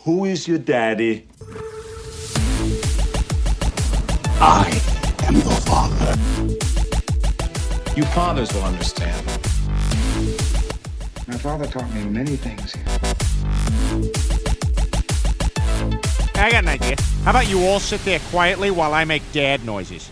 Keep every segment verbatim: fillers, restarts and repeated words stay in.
Who is your daddy? I am your father. You fathers will understand. My father taught me many things. I got an idea. How about you all sit there quietly while I make dad noises?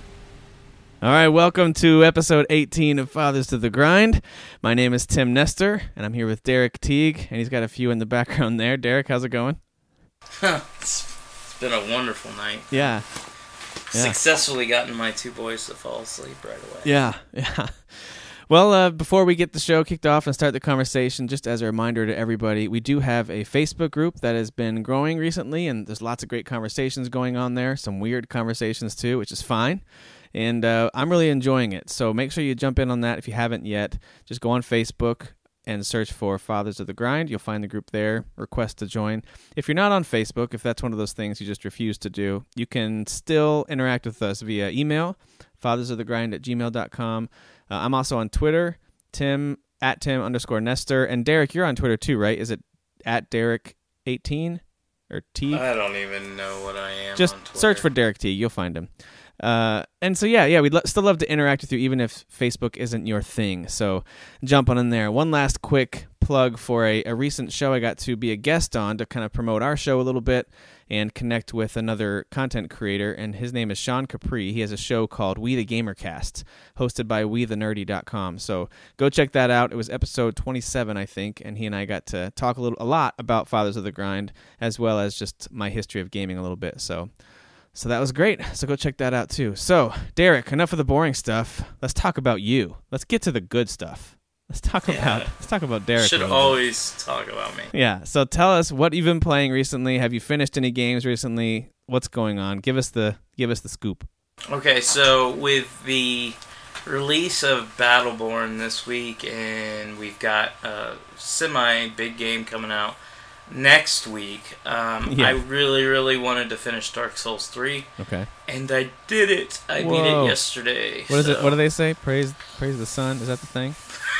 All right, welcome to episode eighteen of Fathers to the Grind. My name is Tim Nestor, and I'm here with Derek Teague, and he's got a few in the background there. Derek, how's it going? it's, it's been a wonderful night. Yeah. yeah. Successfully gotten my two boys to fall asleep right away. Yeah, yeah. Well, uh, before we get the show kicked off and start the conversation, just as a reminder to everybody, we do have a Facebook group that has been growing recently, and there's lots of great conversations going on there, some weird conversations too, which is fine. And uh, I'm really enjoying it. So make sure you jump in on that if you haven't yet. Just go on Facebook and search for Fathers of the Grind. You'll find the group there. Request to join. If you're not on Facebook, if that's one of those things you just refuse to do, you can still interact with us via email, fathersofthegrind at gmail dot com. Uh, I'm also on Twitter, Tim, at Tim underscore Nestor. And Derek, you're on Twitter too, right? Is it at Derek eighteen or T? I don't even know what I am Just on Twitter. search for Derek T. You'll find him. Uh, and so, yeah, yeah, we'd lo- still love to interact with you, even if Facebook isn't your thing. So jump on in there. One last quick plug for a, a recent show I got to be a guest on to kind of promote our show a little bit and connect with another content creator, and his name is Sean Capri. He has a show called We the Gamercast, hosted by we the nerdy dot com. So go check that out. It was episode twenty-seven, I think, and he and I got to talk a little, a lot about Fathers of the Grind, as well as just my history of gaming a little bit. So... So that was great. So go check that out too. So, Derek, enough of the boring stuff. Let's talk about you. Let's get to the good stuff. Let's talk yeah. about let's talk about Derek. Should always talk about me. Yeah. So tell us what you've been playing recently. Have you finished any games recently? What's going on? Give us the give us the scoop. Okay, so with the release of Battleborn this week, and we've got a semi big game coming out next week. Um, yeah. I really, really wanted to finish Dark Souls three. Okay. And I did it. I Whoa. beat it yesterday. What is so. it? What do they say? Praise, praise the sun. Is that the thing?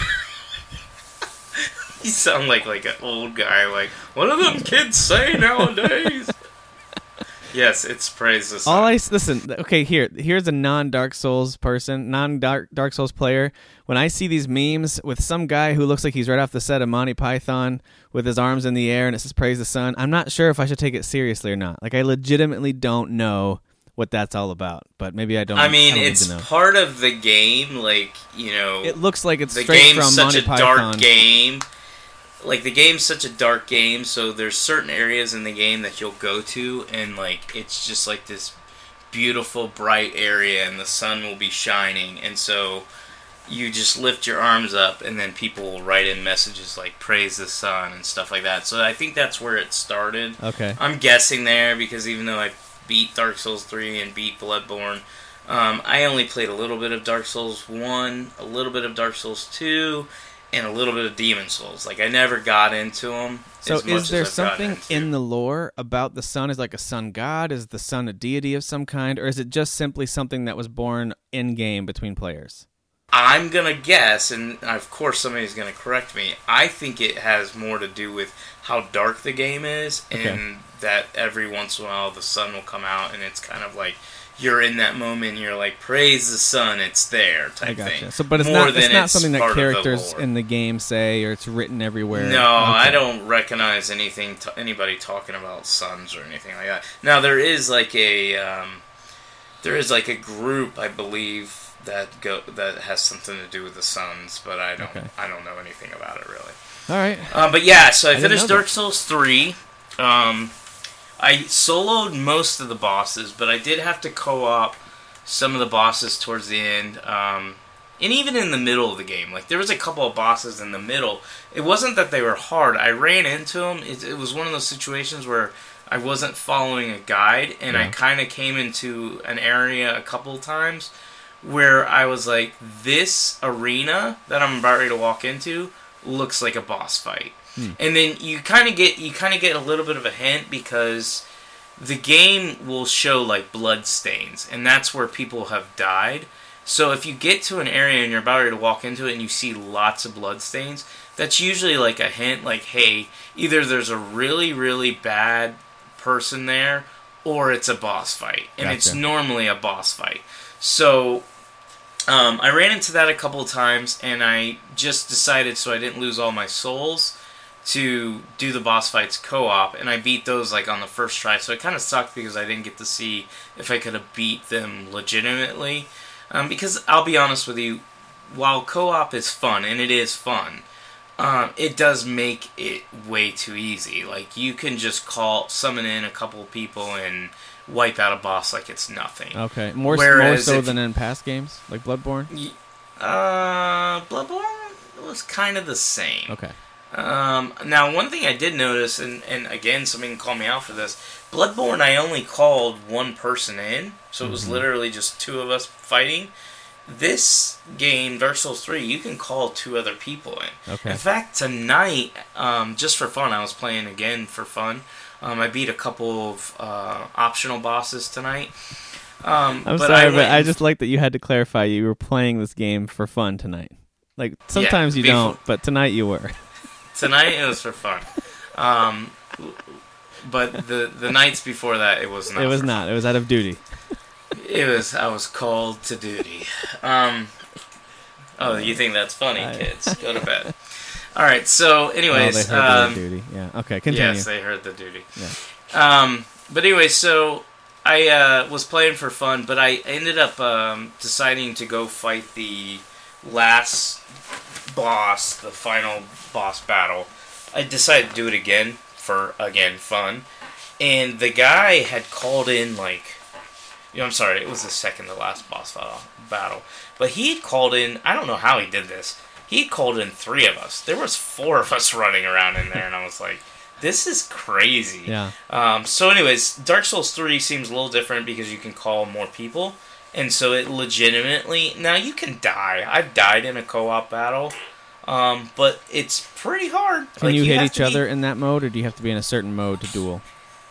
You sound like like an old guy. Like, what do them kids say nowadays? Yes, it's praise the sun. All I listen. Okay, here, here's a non-Dark Souls person, non-Dark Dark Souls player. When I see these memes with some guy who looks like he's right off the set of Monty Python with his arms in the air and it says "Praise the Sun," I'm not sure if I should take it seriously or not. Like, I legitimately don't know what that's all about. But maybe I don't. I mean, I don't it's need to know. part of the game. Like, you know, It looks like it's the straight game's from such Monty a Python. dark game. Like, the game's such a dark game, so there's certain areas in the game that you'll go to, and, like, it's just, like, this beautiful, bright area, and the sun will be shining, and so you just lift your arms up, and then people will write in messages like, praise the sun, and stuff like that. So I think that's where it started. Okay. I'm guessing there, because even though I beat Dark Souls three and beat Bloodborne, um, I only played a little bit of Dark Souls one, a little bit of Dark Souls two, and a little bit of Demon Souls. Like, I never got into them. So as much is there as I've gotten something into. in the lore about the sun? Is like a sun god? Is the sun a deity of some kind? Or is it just simply something that was born in-game between players? I'm going to guess, and of course somebody's going to correct me, I think it has more to do with how dark the game is, and Okay. that every once in a while the sun will come out, and it's kind of like you're in that moment, and you're like, praise the sun, it's there, type I gotcha. thing. So, but it's More not. It's than not something that part of the characters lore. in the game say, or it's written everywhere. No, Okay. I don't recognize anything, t- anybody talking about suns or anything like that. Now there is like a, um, there is like a group, I believe, that go that has something to do with the suns, but I don't, Okay. I don't know anything about it really. All right. Um, but yeah, so I, I didn't finished know Dark that. Souls three. Um, I soloed most of the bosses, but I did have to co-op some of the bosses towards the end. Um, and even in the middle of the game. Like, there was a couple of bosses in the middle. It wasn't that they were hard. I ran into them. It, it was one of those situations where I wasn't following a guide, and Yeah. I kind of came into an area a couple of times where I was like, this arena that I'm about ready to walk into looks like a boss fight. Hmm. And then you kind of get you kind of get a little bit of a hint because the game will show like blood stains, and that's where people have died. So if you get to an area and you're about ready to walk into it and you see lots of blood stains, that's usually like a hint, like, hey, either there's a really, really bad person there, or it's a boss fight. And Gotcha. It's normally a boss fight. So, um, I ran into that a couple of times, and I just decided, so I didn't lose all my souls, to do the boss fights co-op, and I beat those like on the first try, so it kind of sucked because I didn't get to see if I could have beat them legitimately. Um, because I'll be honest with you, while co-op is fun, and it is fun, um, it does make it way too easy. Like, you can just call, summon in a couple of people and wipe out a boss like it's nothing. Okay, more, more Whereas so if- than in past games, like Bloodborne? Y- Uh, Bloodborne was kind of the same. Okay. Um, now, one thing I did notice, and, and again, somebody can call me out for this, Bloodborne, I only called one person in, so it was Mhm. literally just two of us fighting. This game, Dark Souls three, you can call two other people in. Okay. In fact, tonight, um, just for fun, I was playing again for fun. Um, I beat a couple of uh, optional bosses tonight. Um, I'm but sorry, I but went I and- just like that you had to clarify you were playing this game for fun tonight. Like, sometimes you before- don't, but tonight you were. Tonight it was for fun. Um, but the the nights before that, it was not. It was for not. It was out of duty. It was. I was called to duty. Um, oh, you think that's funny, I- kids? Go to bed. All right. So, Oh, anyways, they heard um, the word duty. Yeah. Okay, continue. yes, they heard the duty. Yeah. Um, but anyway, so I uh, was playing for fun, but I ended up um, deciding to go fight the last boss, the final boss battle. I decided to do it again for, again, fun. And the guy had called in, like, you know, I'm sorry, it was the second to last boss battle. But he had called in, I don't know how he did this, he had called in three of us. There was four of us running around in there, and I was like, this is crazy. Yeah. Um, so anyways, Dark Souls three seems a little different because you can call more people. And so it legitimately... Now, you can die. I've died in a co-op battle. Um, but it's pretty hard. Can Like, you, hit have each to be- other in that mode, or do you have to be in a certain mode to duel?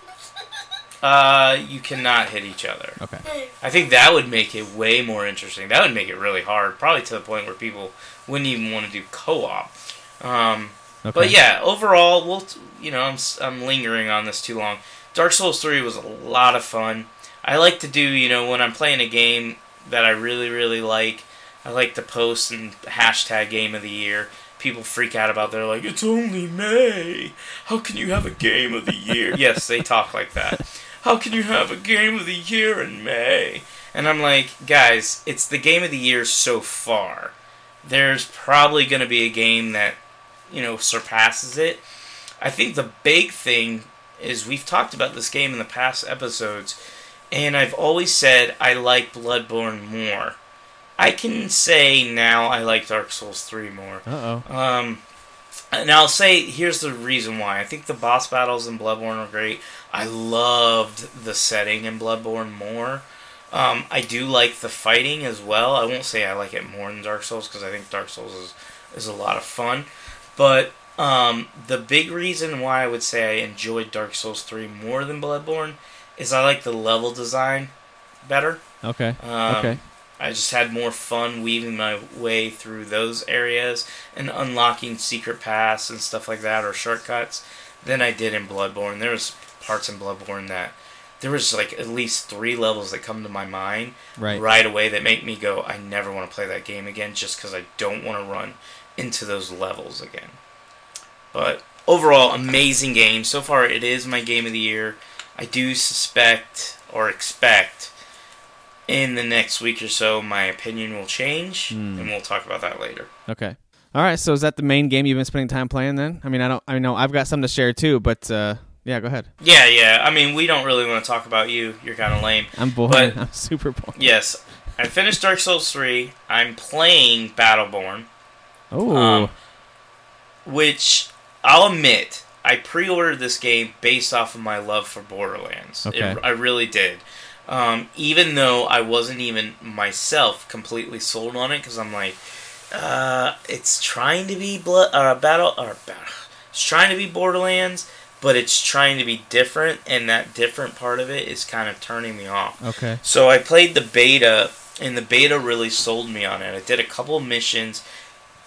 Uh, you cannot hit each other. Okay. I think that would make it way more interesting. That would make it really hard. Probably to the point where people wouldn't even want to do co-op. Um... Okay. But yeah, overall, we'll t- you know, I'm s- I'm lingering on this too long. Dark Souls three was a lot of fun. I like to do, you know, when I'm playing a game that I really, really like, I like to post and hashtag Game of the Year. People freak out about, they're like, it's only May. How can you have a Game of the Year? Yes, they talk like that. How can you have a Game of the Year in May? And I'm like, guys, it's the Game of the Year so far. There's probably going to be a game that, you know, surpasses it. I think the big thing is we've talked about this game in the past episodes, and I've always said I like Bloodborne more. I can say now I like Dark Souls three more. Uh-oh. Um, and I'll say, here's the reason why. I think the boss battles in Bloodborne are great. I loved the setting in Bloodborne more. Um, I do like the fighting as well. I won't say I like it more than Dark Souls, because I think Dark Souls is, is a lot of fun. But um, the big reason why I would say I enjoyed Dark Souls three more than Bloodborne is I like the level design better. Okay. Um, okay. I just had more fun weaving my way through those areas and unlocking secret paths and stuff like that, or shortcuts, than I did in Bloodborne. There was parts in Bloodborne that there was like at least three levels that come to my mind Right. right away that make me go, I never want to play that game again, just because I don't want to run into those levels again. But overall, amazing game. So far, it is my game of the year. I do suspect or expect in the next week or so my opinion will change, Hmm. and we'll talk about that later. Okay. All right. So is that the main game you've been spending time playing then? I mean, I don't. I know I've got some to share too, but uh, yeah, go ahead. Yeah, yeah. I mean, we don't really want to talk about you. You're kind of lame. I'm bored. But- I'm super bored. Yes, I finished Dark Souls three. I'm playing Battleborn, Oh. um, which I'll admit, I pre-ordered this game based off of my love for Borderlands. Okay. It, I really did. Um, even though I wasn't even myself completely sold on it, because I'm like, uh, it's trying to be blood, uh, battle, or battle, it's trying to be Borderlands, but it's trying to be different, and that different part of it is kind of turning me off. okay. So I played the beta, and the beta really sold me on it. I did a couple of missions.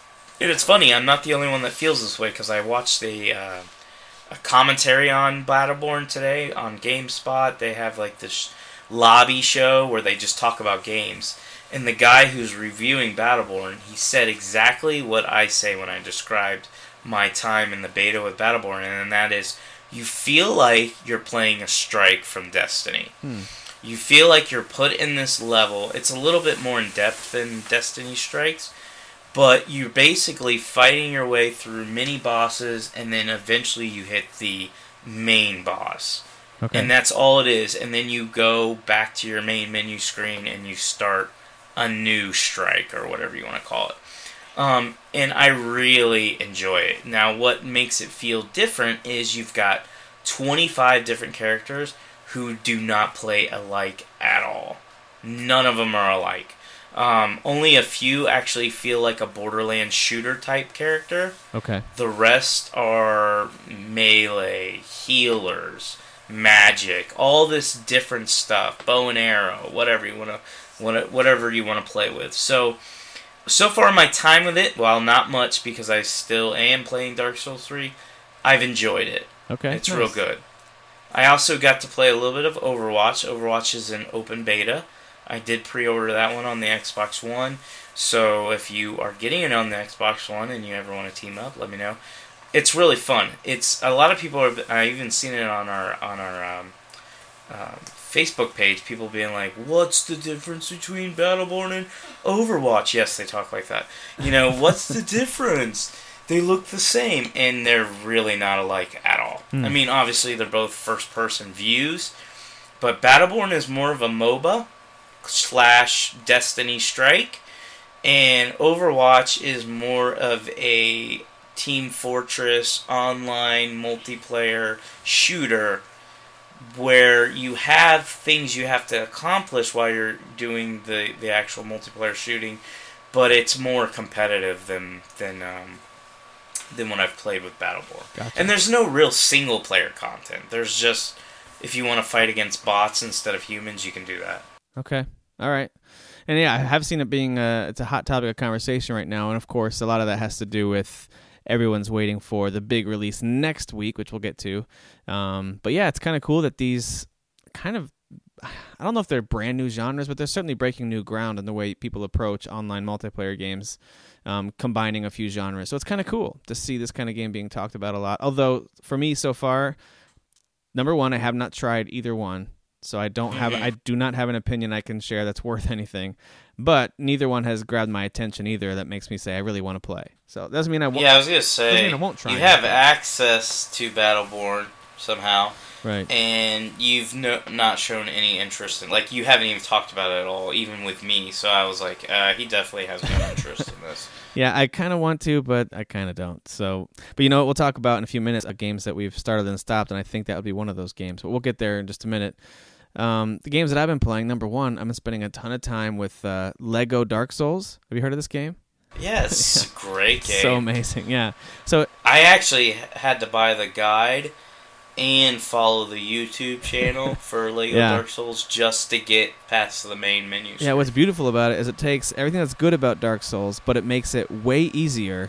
And it's funny, I'm not the only one that feels this way, because I watched a, uh, a commentary on Battleborn today on GameSpot. They have like this lobby show where they just talk about games. And the guy who's reviewing Battleborn, he said exactly what I say when I described my time in the beta with Battleborn, and that is, you feel like you're playing a strike from Destiny. Hmm. You feel like you're put in this level. It's a little bit more in depth than Destiny Strikes, but you're basically fighting your way through mini bosses, and then eventually you hit the main boss. Okay. And that's all it is. And then you go back to your main menu screen and you start a new strike, or whatever you want to call it. Um, and I really enjoy it. Now, what makes it feel different is you've got twenty-five different characters who do not play alike at all. None of them are alike. Um, only a few actually feel like a Borderlands shooter type character. Okay. The rest are melee, healers, magic, all this different stuff, bow and arrow, whatever you want to, whatever you want to play with. So, so far my time with it, while not much because I still am playing Dark Souls three, I've enjoyed it. Okay. It's nice. real good. I also got to play a little bit of Overwatch. Overwatch is an open beta. I did pre-order that one on the Xbox One. So if you are getting it on the Xbox One and you ever want to team up, let me know. It's really fun. It's a lot of people are. I've even seen it on our on our um, uh, Facebook page. People being like, "What's the difference between Battleborn and Overwatch?" Yes, they talk like that. You know, what's the difference? They look the same, and they're really not alike at all. Hmm. I mean, obviously they're both first-person views, but Battleborn is more of a MOBA slash Destiny Strike, and Overwatch is more of a Team Fortress online multiplayer shooter where you have things you have to accomplish while you're doing the, the actual multiplayer shooting, but it's more competitive than than um, than when I've played with Battleborn. Gotcha. And there's no real single player content. There's just, if you want to fight against bots instead of humans, you can do that. Okay. All right. And yeah, I have seen it being a, it's a hot topic of conversation right now. And of course, a lot of that has to do with everyone's waiting for the big release next week, which we'll get to. Um, but yeah, it's kind of cool that these kind of, I don't know if they're brand new genres, but they're certainly breaking new ground in the way people approach online multiplayer games, um, combining a few genres. So it's kind of cool to see this kind of game being talked about a lot. Although for me so far, number one, I have not tried either one. So I don't have, I do not have an opinion I can share that's worth anything, but neither one has grabbed my attention either. That makes me say I really want to play. So it doesn't mean I won't. Yeah, I was gonna say I won't try you it. have access to Battleborn somehow, Right. and you've no, not shown any interest in, like, you haven't even talked about it at all, even with me. So I was like, uh, he definitely has no interest in this. Yeah, I kind of want to, but I kind of don't. So, but you know what? We'll talk about in a few minutes uh, games that we've started and stopped, and I think that would be one of those games. But we'll get there in just a minute. Um, the games that I've been playing, number one, I've been spending a ton of time with uh, Lego Dark Souls. Have you heard of this game? Yeah, it's a great game. So amazing, yeah. So I actually had to buy the guide and follow the YouTube channel for Lego Yeah. Dark Souls just to get past the main menu. yeah, what's beautiful about it is it takes everything that's good about Dark Souls, but it makes it way easier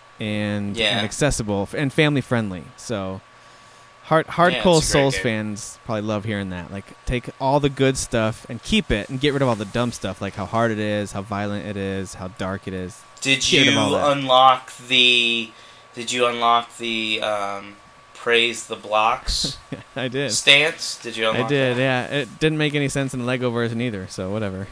and, Yeah. and accessible and family friendly. So hard hardcore Yeah, it's a great Souls game. fans probably love hearing that. Like, take all the good stuff and keep it, and get rid of all the dumb stuff, like how hard it is, how violent it is, how dark it is. Did Get rid of you all that. unlock the? Did you unlock the um, praise the blocks I did. stance? Did you unlock I did, that? yeah. It didn't make any sense in the Lego version either, so whatever.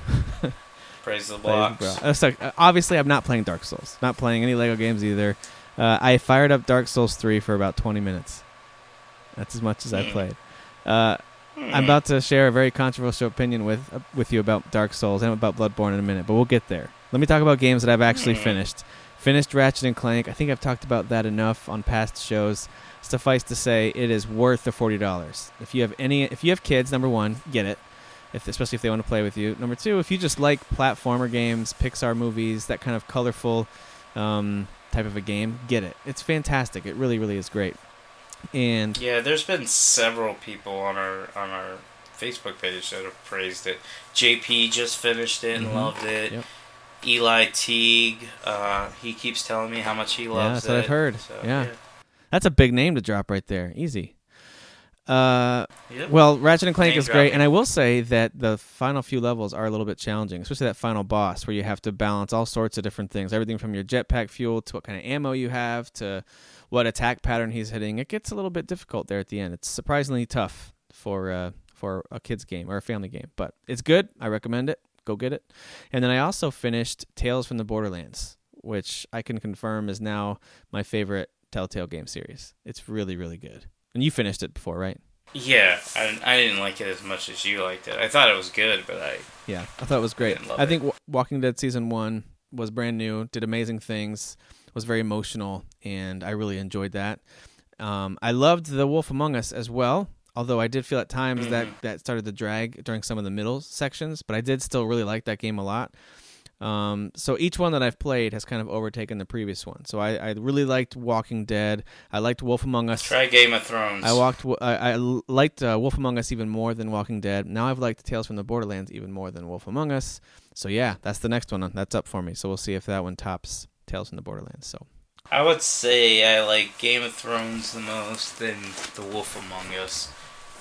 Praise the blocks. Uh, so, uh, obviously, I'm not playing Dark Souls. Not playing any Lego games either. Uh, I fired up Dark Souls three for about twenty minutes. That's as much as I Hmm. played. Uh, I'm about to share a very controversial opinion with uh, with you about Dark Souls and about Bloodborne in a minute, but we'll get there. Let me talk about games that I've actually Hmm. finished. Finished Ratchet and Clank. I think I've talked about that enough on past shows. Suffice to say, it is worth the forty dollars. If you have any, if you have kids, number one, get it. If, especially if they want to play with you. Number two, if you just like platformer games, Pixar movies, that kind of colorful um, type of a game, get it. It's fantastic. It really, really is great. And Yeah, there's been several people on our on our Facebook page that have praised it. J P just finished it and Mhm. loved it. Yep. Eli Teague, uh, he keeps telling me how much he Yeah, loves that's what it. I've heard. So, yeah. yeah. That's a big name to drop right there. Easy. Uh, Yep. well, Ratchet and Clank Name is great, dropping. and I will say that the final few levels are a little bit challenging, especially that final boss where you have to balance all sorts of different things, everything from your jetpack fuel to what kind of ammo you have to what attack pattern he's hitting. It gets a little bit difficult there at the end. It's surprisingly tough for uh, for a kid's game or a family game, but it's good. I recommend it. Go get it. And then I also finished Tales from the Borderlands, which I can confirm is now my favorite Telltale game series. It's really, really good. And you finished it before, right? Yeah, I, I didn't like it as much as you liked it. I thought it was good, but I... Yeah, I thought it was great. didn't love I think it. w- Walking Dead Season one was brand new, did amazing things, was very emotional, and I really enjoyed that. Um, I loved The Wolf Among Us as well, although I did feel at times Mm-hmm. that that started to drag during some of the middle sections, but I did still really like that game a lot. Um, so each one that I've played has kind of overtaken the previous one. So I, I really liked Walking Dead. I liked Wolf Among Us. Try Game of Thrones. I walked. I, I l- liked uh, Wolf Among Us even more than Walking Dead. Now I've liked Tales from the Borderlands even more than Wolf Among Us. So yeah, that's the next one. That's up for me. So we'll see if that one tops Tales from the Borderlands. So I would say I like Game of Thrones the most, then The Wolf Among Us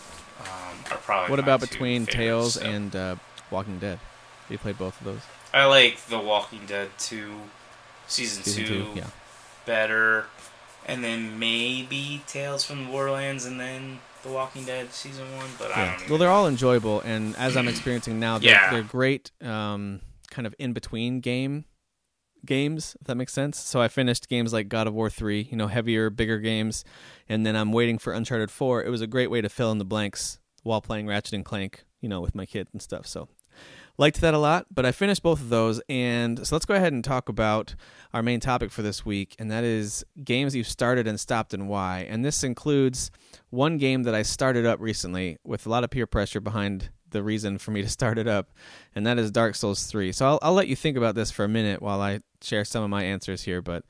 um, are probably what my about two between favorites, Tales so. and uh, Walking Dead? You played both of those. I like The Walking Dead two, season, Season two, two, yeah. better, and then maybe Tales from the Borderlands, and then The Walking Dead season one. But I Yeah. don't. Even Well, they're all enjoyable, and as I'm experiencing now, they're, Yeah. they're great um, kind of in between game games, if that makes sense. So I finished games like God of War three, you know, heavier, bigger games, and then I'm waiting for Uncharted four. It was a great way to fill in the blanks while playing Ratchet and Clank, you know, with my kid and stuff. So liked that a lot, but I finished both of those, and so let's go ahead and talk about our main topic for this week, and that is games you've started and stopped and why. And this includes one game that I started up recently with a lot of peer pressure behind the reason for me to start it up, and that is Dark Souls three. So I'll, I'll let you think about this for a minute while I share some of my answers here, but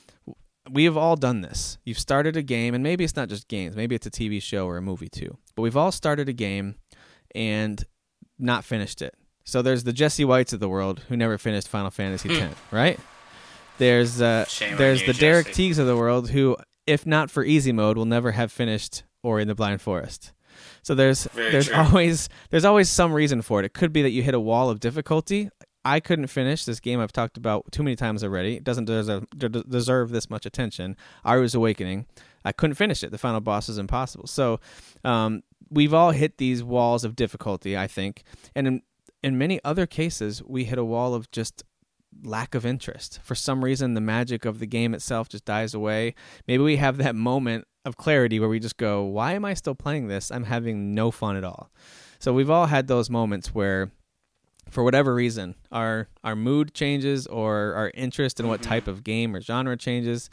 we have all done this. You've started a game, and maybe it's not just games, maybe it's a T V show or a movie too, but we've all started a game and not finished it. So there's the Jesse Whites of the world who never finished Final Fantasy X, right? There's uh, Shame on there's you, the Derek Jesse. Teagues of the world who, if not for easy mode, will never have finished Ori and the Blind Forest. So there's Very there's true. always there's always some reason for it. It could be that you hit a wall of difficulty. I couldn't finish this game I've talked about too many times already. It doesn't deserve, deserve this much attention. Aru's Awakening. I couldn't finish it. The final boss is impossible. So um, we've all hit these walls of difficulty, I think. And in, in many other cases, we hit a wall of just lack of interest. For some reason, the magic of the game itself just dies away. Maybe we have that moment of clarity where we just go, why am I still playing this? I'm having no fun at all. So we've all had those moments where, for whatever reason, our our mood changes or our interest in what type of game or genre changes.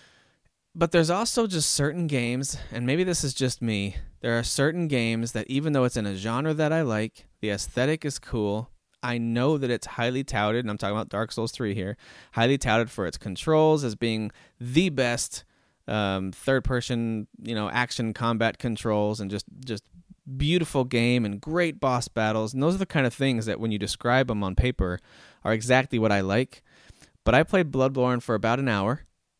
But there's also just certain games, and maybe this is just me, there are certain games that even though it's in a genre that I like, the aesthetic is cool, I know that it's highly touted, and I'm talking about Dark Souls three here, highly touted for its controls as being the best um, third-person, you know, action combat controls and just, just beautiful game and great boss battles. And those are the kind of things that when you describe them on paper are exactly what I like. But I played Bloodborne for about an hour.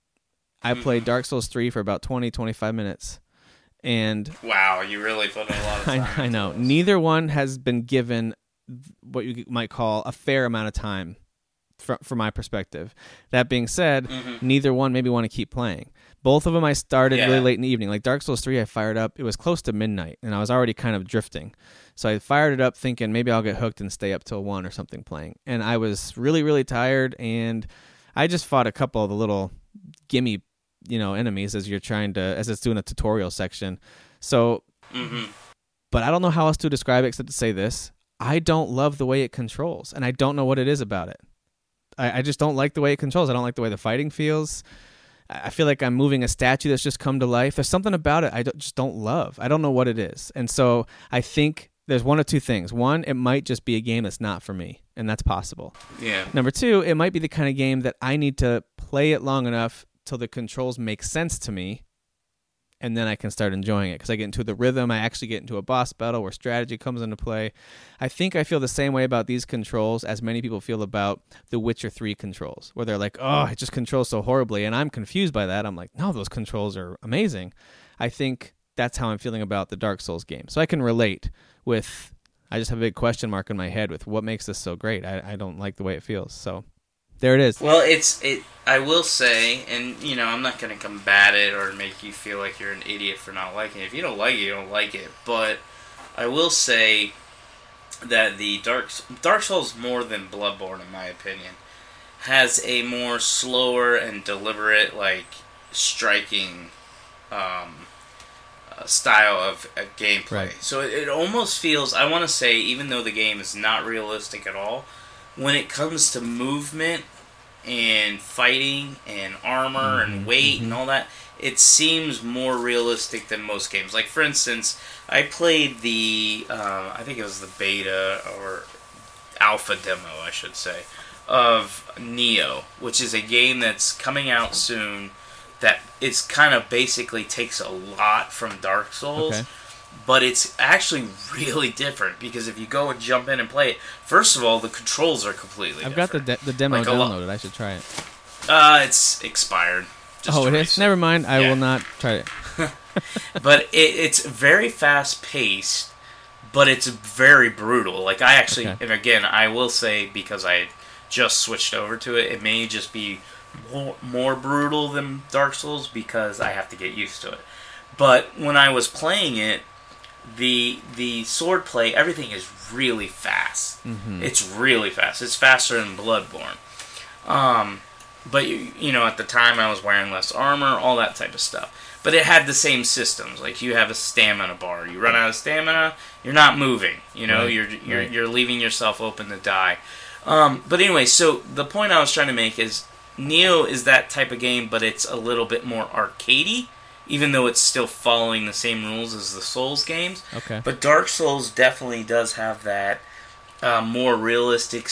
I played Dark Souls three for about twenty, twenty-five minutes. And Wow, you really put in a lot of time. I, I know. into this. Neither one has been given what you might call a fair amount of time from, from my perspective. That being said, Mm-hmm. neither one made me want to keep playing. Both of them I started Yeah. really late in the evening. Like Dark Souls three, I fired up. It was close to midnight, and I was already kind of drifting. So I fired it up thinking maybe I'll get hooked and stay up till one or something playing. And I was really, really tired, and I just fought a couple of the little gimme, you know, enemies as you're trying to, as it's doing a tutorial section. So, Mhm. but I don't know how else to describe it except to say this. I don't love the way it controls, and I don't know what it is about it. I, I just don't like the way it controls. I don't like the way the fighting feels. I feel like I'm moving a statue that's just come to life. There's something about it I don't, just don't love. I don't know what it is. And so I think there's one of two things. One, it might just be a game that's not for me, and that's possible. Yeah. Number two, it might be the kind of game that I need to play it long enough till the controls make sense to me, and then I can start enjoying it because I get into the rhythm. I actually get into a boss battle where strategy comes into play. I think I feel the same way about these controls as many people feel about the Witcher three controls, where they're like, oh, it just controls so horribly, and I'm confused by that. I'm like, no, those controls are amazing. I think that's how I'm feeling about the Dark Souls game. So I can relate with, I just have a big question mark in my head with what makes this so great. I, I don't like the way it feels, so there it is. Well, it's it. I will say, and you know, I'm not going to combat it or make you feel like you're an idiot for not liking it. If you don't like it, you don't like it. But I will say that the Dark Dark Souls, more than Bloodborne, in my opinion, has a more slower and deliberate, like striking um, uh, style of, of gameplay. Right. So it, it almost feels. I want to say, even though the game is not realistic at all, when it comes to movement and fighting and armor mm-hmm, and weight mm-hmm. and all that, it seems more realistic than most games. Like, for instance, I played the, uh, I think it was the beta or alpha demo, I should say, of Nioh, which is a game that's coming out soon that it's kind of basically takes a lot from Dark Souls. Okay. But it's actually really different because if you go and jump in and play it, first of all, the controls are completely I've different. got the de- the demo like downloaded. I should try it. Uh, it's expired. Just oh, it recent. is? Never mind. I yeah. will not try it. But it, it's very fast-paced, but it's very brutal. Like, I actually, okay. and again, I will say, because I just switched over to it, it may just be more, more brutal than Dark Souls because I have to get used to it. But when I was playing it, The the sword play, everything is really fast. Mm-hmm. It's really fast. It's faster than Bloodborne. Um, but, you, you know, at the time I was wearing less armor, all that type of stuff. But it had the same systems. Like, you have a stamina bar. You run out of stamina, you're not moving. You know, right. you're you're right. you're leaving yourself open to die. Um, but anyway, so the point I was trying to make is Nioh is that type of game, but it's a little bit more arcadey. Even though it's still following the same rules as the Souls games. Okay. But Dark Souls definitely does have that uh, more realistic,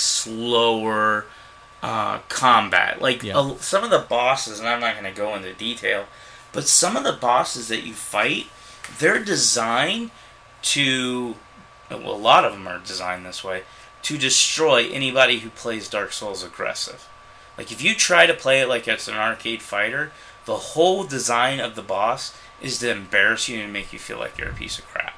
slower uh, combat. Like, yeah. uh, some of the bosses, and I'm not going to go into detail, but some of the bosses that you fight, they're designed to, well, a lot of them are designed this way, to destroy anybody who plays Dark Souls aggressive. Like, if you try to play it like it's an arcade fighter, the whole design of the boss is to embarrass you and make you feel like you're a piece of crap.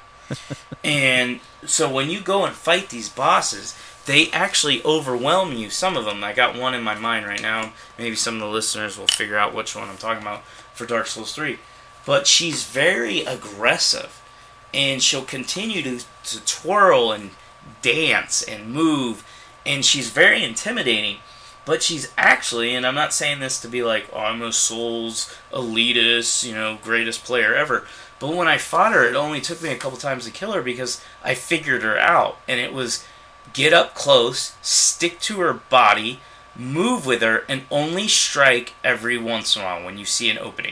And so when you go and fight these bosses, they actually overwhelm you. Some of them, I got one in my mind right now. Maybe some of the listeners will figure out which one I'm talking about for Dark Souls three. But she's very aggressive. And she'll continue to, to twirl and dance and move. And she's very intimidating. But she's actually, and I'm not saying this to be like, oh, I'm a Souls elitist, you know, greatest player ever. But when I fought her, it only took me a couple times to kill her because I figured her out. And it was get up close, stick to her body, move with her, and only strike every once in a while when you see an opening.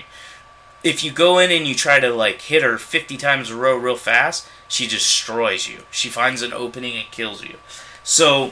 If you go in and you try to like hit her fifty times in a row real fast, she destroys you. She finds an opening and kills you. So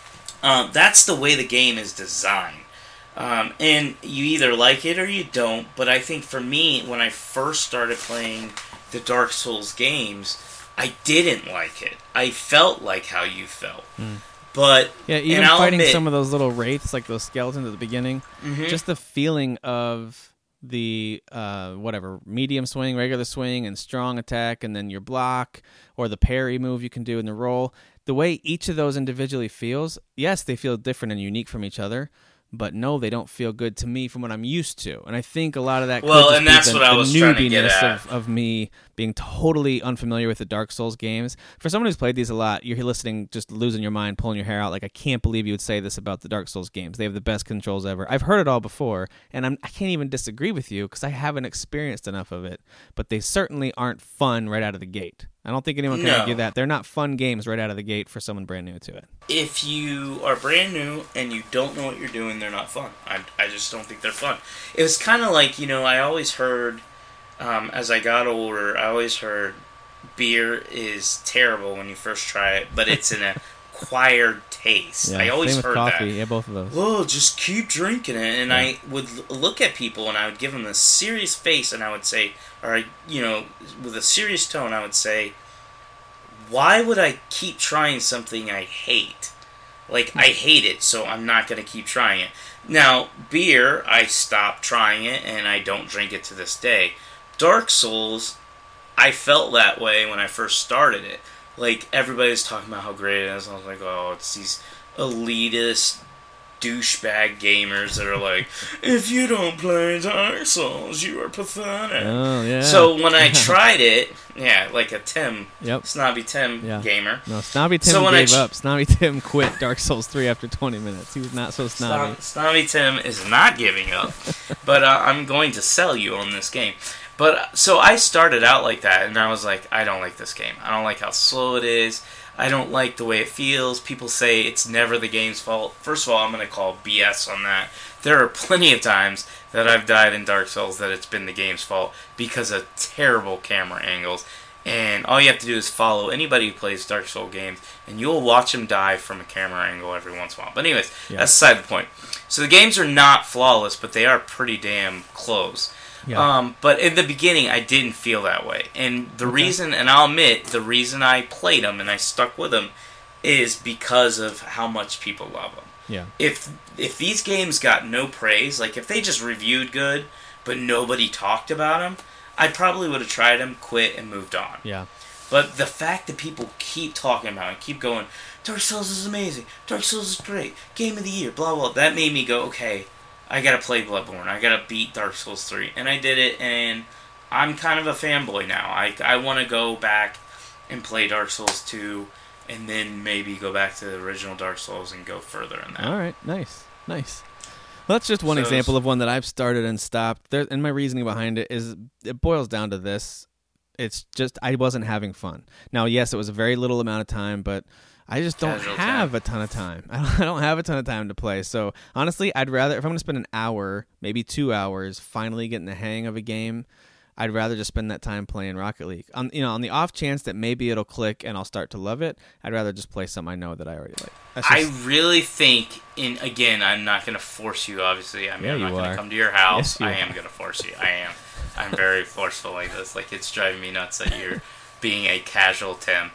Um, that's the way the game is designed. Um, and you either like it or you don't, but I think for me, when I first started playing the Dark Souls games, I didn't like it. I felt like how you felt. Mm. But, yeah, even and I'll fighting admit, some of those little wraiths, like those skeletons at the beginning, mm-hmm. just the feeling of the, uh, whatever, medium swing, regular swing, and strong attack, and then your block, or the parry move you can do in the roll. The way each of those individually feels, yes, they feel different and unique from each other, but no, they don't feel good to me from what I'm used to. And I think a lot of that well, could just and be that's the, what I the was trying to get newbiness at. Of, of me being totally unfamiliar with the Dark Souls games. For someone who's played these a lot, you're listening, just losing your mind, pulling your hair out. Like, I can't believe you would say this about the Dark Souls games. They have the best controls ever. I've heard it all before, and I'm, I can't even disagree with you because I haven't experienced enough of it. But they certainly aren't fun right out of the gate. I don't think anyone can no. argue that. They're not fun games right out of the gate for someone brand new to it. If you are brand new and you don't know what you're doing, they're not fun. I, I just don't think they're fun. It was kind of like, you know, I always heard, um, as I got older, I always heard beer is terrible when you first try it, but it's in a acquired taste. Yeah, I always same with heard coffee. that. Yeah, both of those. Oh, just keep drinking it. And Yeah. I would l- look at people and I would give them a serious face and I would say, or I, you know, with a serious tone, I would say, why would I keep trying something I hate? Like, I hate it, so I'm not going to keep trying it. Now, beer, I stopped trying it, and I don't drink it to this day. Dark Souls, I felt that way when I first started it. Like, everybody was talking about how great it is, and I was like, oh, it's these elitist douchebag gamers that are like, if you don't play Dark Souls, you are pathetic. Oh, yeah. So when I tried it, yeah, like a Tim, Yep. Snobby Tim Yeah. gamer. No, Snobby Tim So when I gave ch- up. Snobby Tim quit Dark Souls three after twenty minutes. He was not so snobby. Snob- Snobby Tim is not giving up, but uh, I'm going to sell you on this game. But uh, so I started out like that, and I was like, I don't like this game. I don't like how slow it is. I don't like the way it feels. People say it's never the game's fault. First of all, I'm going to call B S on that. There are plenty of times that I've died in Dark Souls that it's been the game's fault because of terrible camera angles. And all you have to do is follow anybody who plays Dark Souls games, and you'll watch them die from a camera angle every once in a while. But anyways, Yeah. that's aside the point. So the games are not flawless, but they are pretty damn close. Yeah. Um, but in the beginning, I didn't feel that way. And the Okay. reason, and I'll admit, the reason I played them and I stuck with them is because of how much people love them. Yeah. If if these games got no praise, like if they just reviewed good, but nobody talked about them, I probably would have tried them, quit, and moved on. Yeah. But the fact that people keep talking about it, keep going, Dark Souls is amazing, Dark Souls is great, game of the year, blah, blah, that made me go, okay, I gotta play Bloodborne, I gotta beat Dark Souls three. And I did it, and I'm kind of a fanboy now. I, I want to go back and play Dark Souls two, and then maybe go back to the original Dark Souls and go further in that. All right. Nice. Nice. Well, that's just one So example it's- of one that I've started and stopped. There, and my reasoning behind it is it boils down to this. It's just I wasn't having fun. Now, yes, it was a very little amount of time, but I just don't Casual have time. a ton of time. I don't, I don't have a ton of time to play. So honestly, I'd rather, if I'm going to spend an hour, maybe two hours, finally getting the hang of a game, I'd rather just spend that time playing Rocket League. On you know, on the off chance that maybe it'll click and I'll start to love it, I'd rather just play something I know that I already like. That's I just- really think, in again, I'm not going to force you, obviously. I mean, Yeah, I'm not you going are. to come to your house. Yes, you I are. am going to force you. I am. I'm very forceful like this. Like, it's driving me nuts that you're being a casual Tim.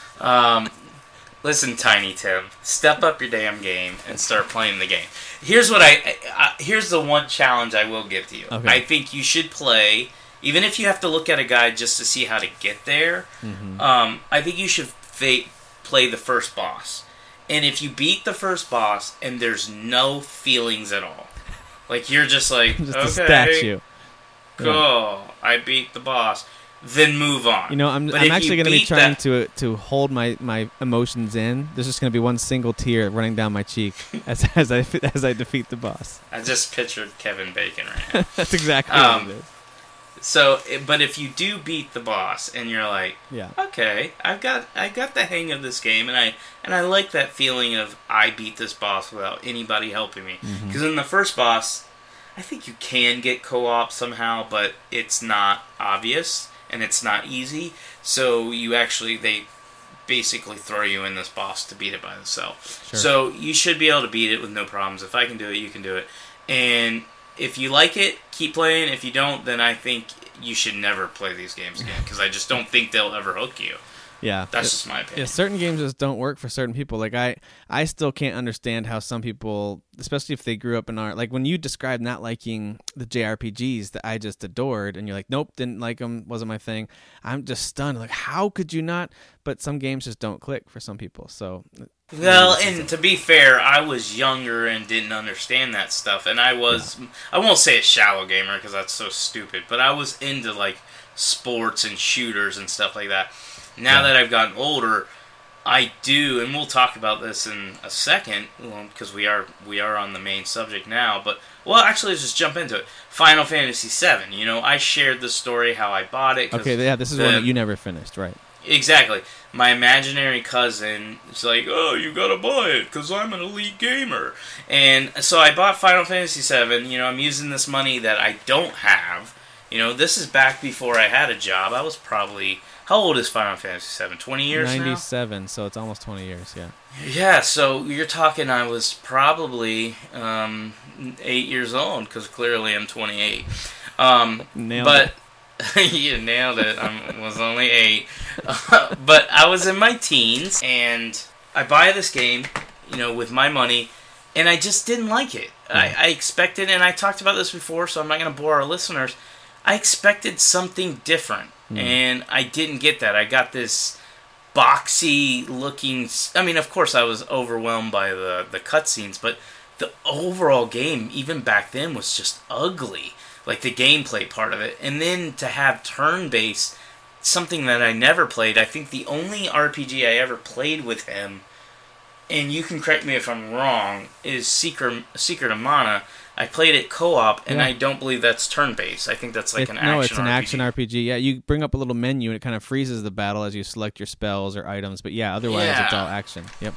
Um, listen, Tiny Tim, step up your damn game and start playing the game. Here's what I, I here's the one challenge I will give to you. Okay. I think you should play, even if you have to look at a guide just to see how to get there. Mhm. Um, I think you should fa- play the first boss. And if you beat the first boss and there's no feelings at all, like you're just like, just okay, a statue. cool, I beat the boss, then move on. You know, I'm, But I'm if you actually going to be beat trying that- to to hold my, my emotions in. There's just going to be one single tear running down my cheek as as I as I defeat the boss. I just pictured Kevin Bacon right now. That's exactly Um, what it is. So, i- but if you do beat the boss and you're like, Yeah. okay, I've got I got the hang of this game, and I and I like that feeling of I beat this boss without anybody helping me. Mm-hmm. Because in the first boss, I think you can get co-op somehow, but it's not obvious and it's not easy. So you actually they basically throw you in this boss to beat it by itself. Sure. So you should be able to beat it with no problems. If I can do it, you can do it. And if you like it, keep playing. If you don't, then I think you should never play these games again because I just don't think they'll ever hook you. Yeah. That's It- just my Yeah, opinion. certain games just don't work for certain people. Like I, I still can't understand how some people, especially if they grew up in art, like when you described not liking the J R P Gs that I just adored, and you're like, nope, didn't like them, wasn't my thing. I'm just stunned. Like, how could you not? But some games just don't click for some people. So, Well, and to be fair, I was younger and didn't understand that stuff, and I was, I won't say a shallow gamer because that's so stupid, but I was into like sports and shooters and stuff like that. Now Yeah. that I've gotten older, I do, and we'll talk about this in a second because we are we are on the main subject now. But well, actually, let's just jump into it. Final Fantasy seven. You know, I shared the story how I bought it. 'cause okay, yeah, this is the- one that you never finished, right? Exactly. My imaginary cousin is like, oh, you gotta buy it because I'm an elite gamer. And so I bought Final Fantasy seven. You know, I'm using this money that I don't have. You know, this is back before I had a job. I was probably How old is Final Fantasy seven? twenty years now? ninety-seven, so it's almost twenty years, yeah. Yeah, so you're talking I was probably um, eight years old, because clearly I'm twenty-eight. Um, Nailed but you nailed it. I was only eight. Uh, but I was in my teens, and I buy this game, you know, with my money, and I just didn't like it. Yeah. I, I expected, and I talked about this before, so I'm not going to bore our listeners, I expected something different, mm. and I didn't get that. I got this boxy looking... I mean, of course, I was overwhelmed by the, the cutscenes, but the overall game, even back then, was just ugly. Like, the gameplay part of it. And then to have turn-based, something that I never played. I think the only R P G I ever played with him, and you can correct me if I'm wrong, is Secret, Secret of Mana. I played it co-op, and yeah. I don't believe that's turn-based. I think that's like it, an action No, it's an R P G. action R P G. Yeah, you bring up a little menu, and it kind of freezes the battle as you select your spells or items. But yeah, otherwise yeah. it's all action. Yep.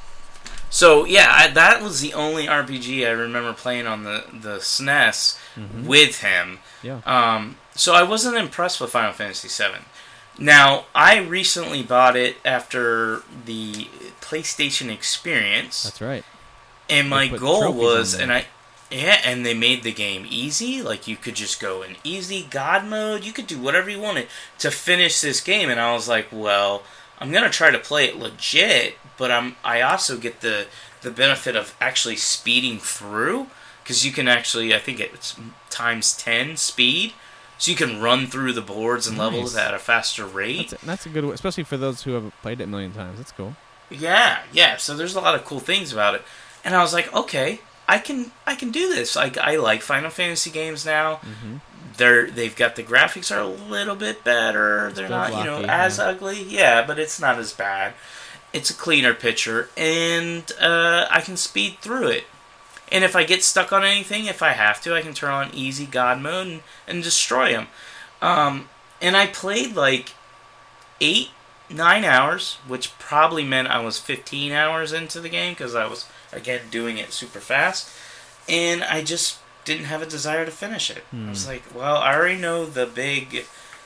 So, yeah, I, that was the only R P G I remember playing on the, the S N E S mm-hmm. with him. Yeah. Um, so I wasn't impressed with Final Fantasy seven. Now, I recently bought it after the PlayStation Experience. That's right. And my goal was, and I, yeah, and they made the game easy. Like, you could just go in easy God mode. You could do whatever you wanted to finish this game. And I was like, well, I'm going to try to play it legit, but I'm, I also get the, the benefit of actually speeding through, because you can actually, I think it's times ten speed, so you can run through the boards and nice. levels at a faster rate. That's a, that's a good way, especially for those who haven't played it a million times. That's cool. Yeah, yeah, so there's a lot of cool things about it. And I was like, okay, I can I can do this. Like, I like Final Fantasy games now. Mm-hmm. They're, they've got the graphics are a little bit better. They're Still not, blocky, you know, yeah. as ugly. Yeah, but it's not as bad. It's a cleaner picture, and uh, I can speed through it. And if I get stuck on anything, if I have to, I can turn on easy God mode and, and destroy them. Um, and I played like eight, nine hours, which probably meant I was fifteen hours into the game, because I was, again, doing it super fast. And I just didn't have a desire to finish it. Hmm. I was like, well, I already know the big,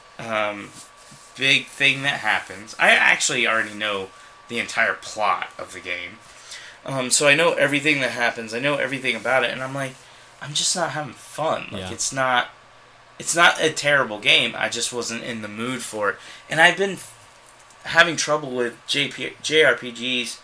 um, big thing that happens. I actually already know the entire plot of the game. Um, so I know everything that happens. I know everything about it. And I'm like, I'm just not having fun. Like, yeah. it's not, it's not a terrible game. I just wasn't in the mood for it. And I've been having trouble with J P, J R P Gs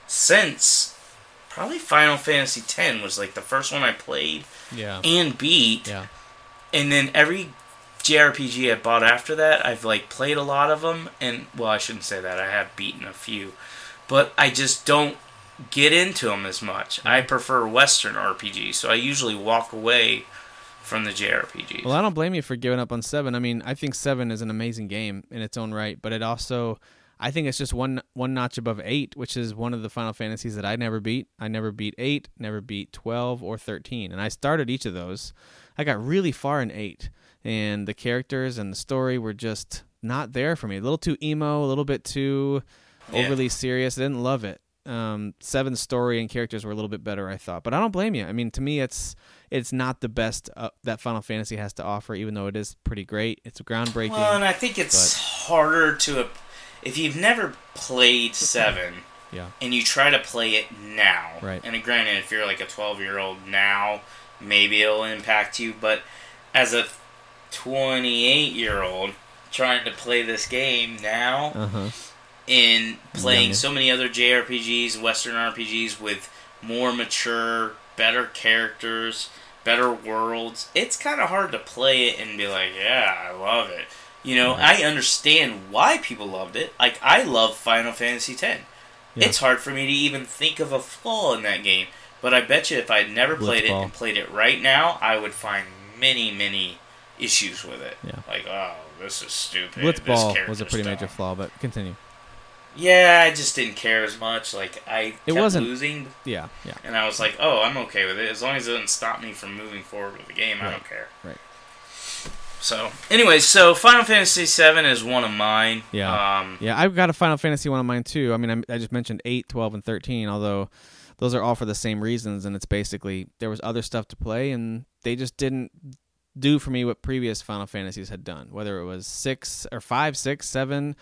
since probably Final Fantasy X was like the first one I played yeah. and beat. Yeah. And then every J R P G I bought after that, I've like played a lot of them. And, well, I shouldn't say that. I have beaten a few. But I just don't get into them as much. I prefer Western R P Gs, so I usually walk away from the J R P Gs. Well, I don't blame you for giving up on seven. I mean, I think seven is an amazing game in its own right, but it also, I think it's just one one notch above eight, which is one of the Final Fantasies that I never beat. I never beat eight, never beat twelve or thirteen, and I started each of those. I got really far in eight, and the characters and the story were just not there for me. A little too emo, a little bit too overly yeah. serious. I didn't love it. Um, Seven's story and characters were a little bit better, I thought, but I don't blame you. I mean, to me, it's it's not the best uh, that Final Fantasy has to offer, even though it is pretty great. It's groundbreaking. Well, and I think it's but... harder to, if you've never played Seven, yeah, and you try to play it now, right? And granted, if you're like a twelve-year-old now, maybe it'll impact you, but as a twenty-eight-year-old trying to play this game now. Uh-huh. In playing yeah. so many other J R P Gs, Western R P Gs with more mature, better characters, better worlds, it's kind of hard to play it and be like, yeah, I love it. You know, right. I understand why people loved it. Like, I love Final Fantasy X. Yeah. It's hard for me to even think of a flaw in that game. But I bet you if I'd never played Blitzball. it and played it right now, I would find many, many issues with it. Yeah. Like, oh, this is stupid. Blitzball was a pretty dumb. major flaw, but continue. Yeah, I just didn't care as much. Like, I kept it wasn't, losing. Yeah, yeah. And I was like, oh, I'm okay with it. As long as it doesn't stop me from moving forward with the game, right. I don't care. Right. So, anyway, so Final Fantasy seven is one of mine. Yeah. Um, yeah, I've got a Final Fantasy one of mine, too. I mean, I, I just mentioned eight, twelve, and thirteen, although those are all for the same reasons, and it's basically there was other stuff to play, and they just didn't do for me what previous Final Fantasies had done, whether it was six or five, six, seven,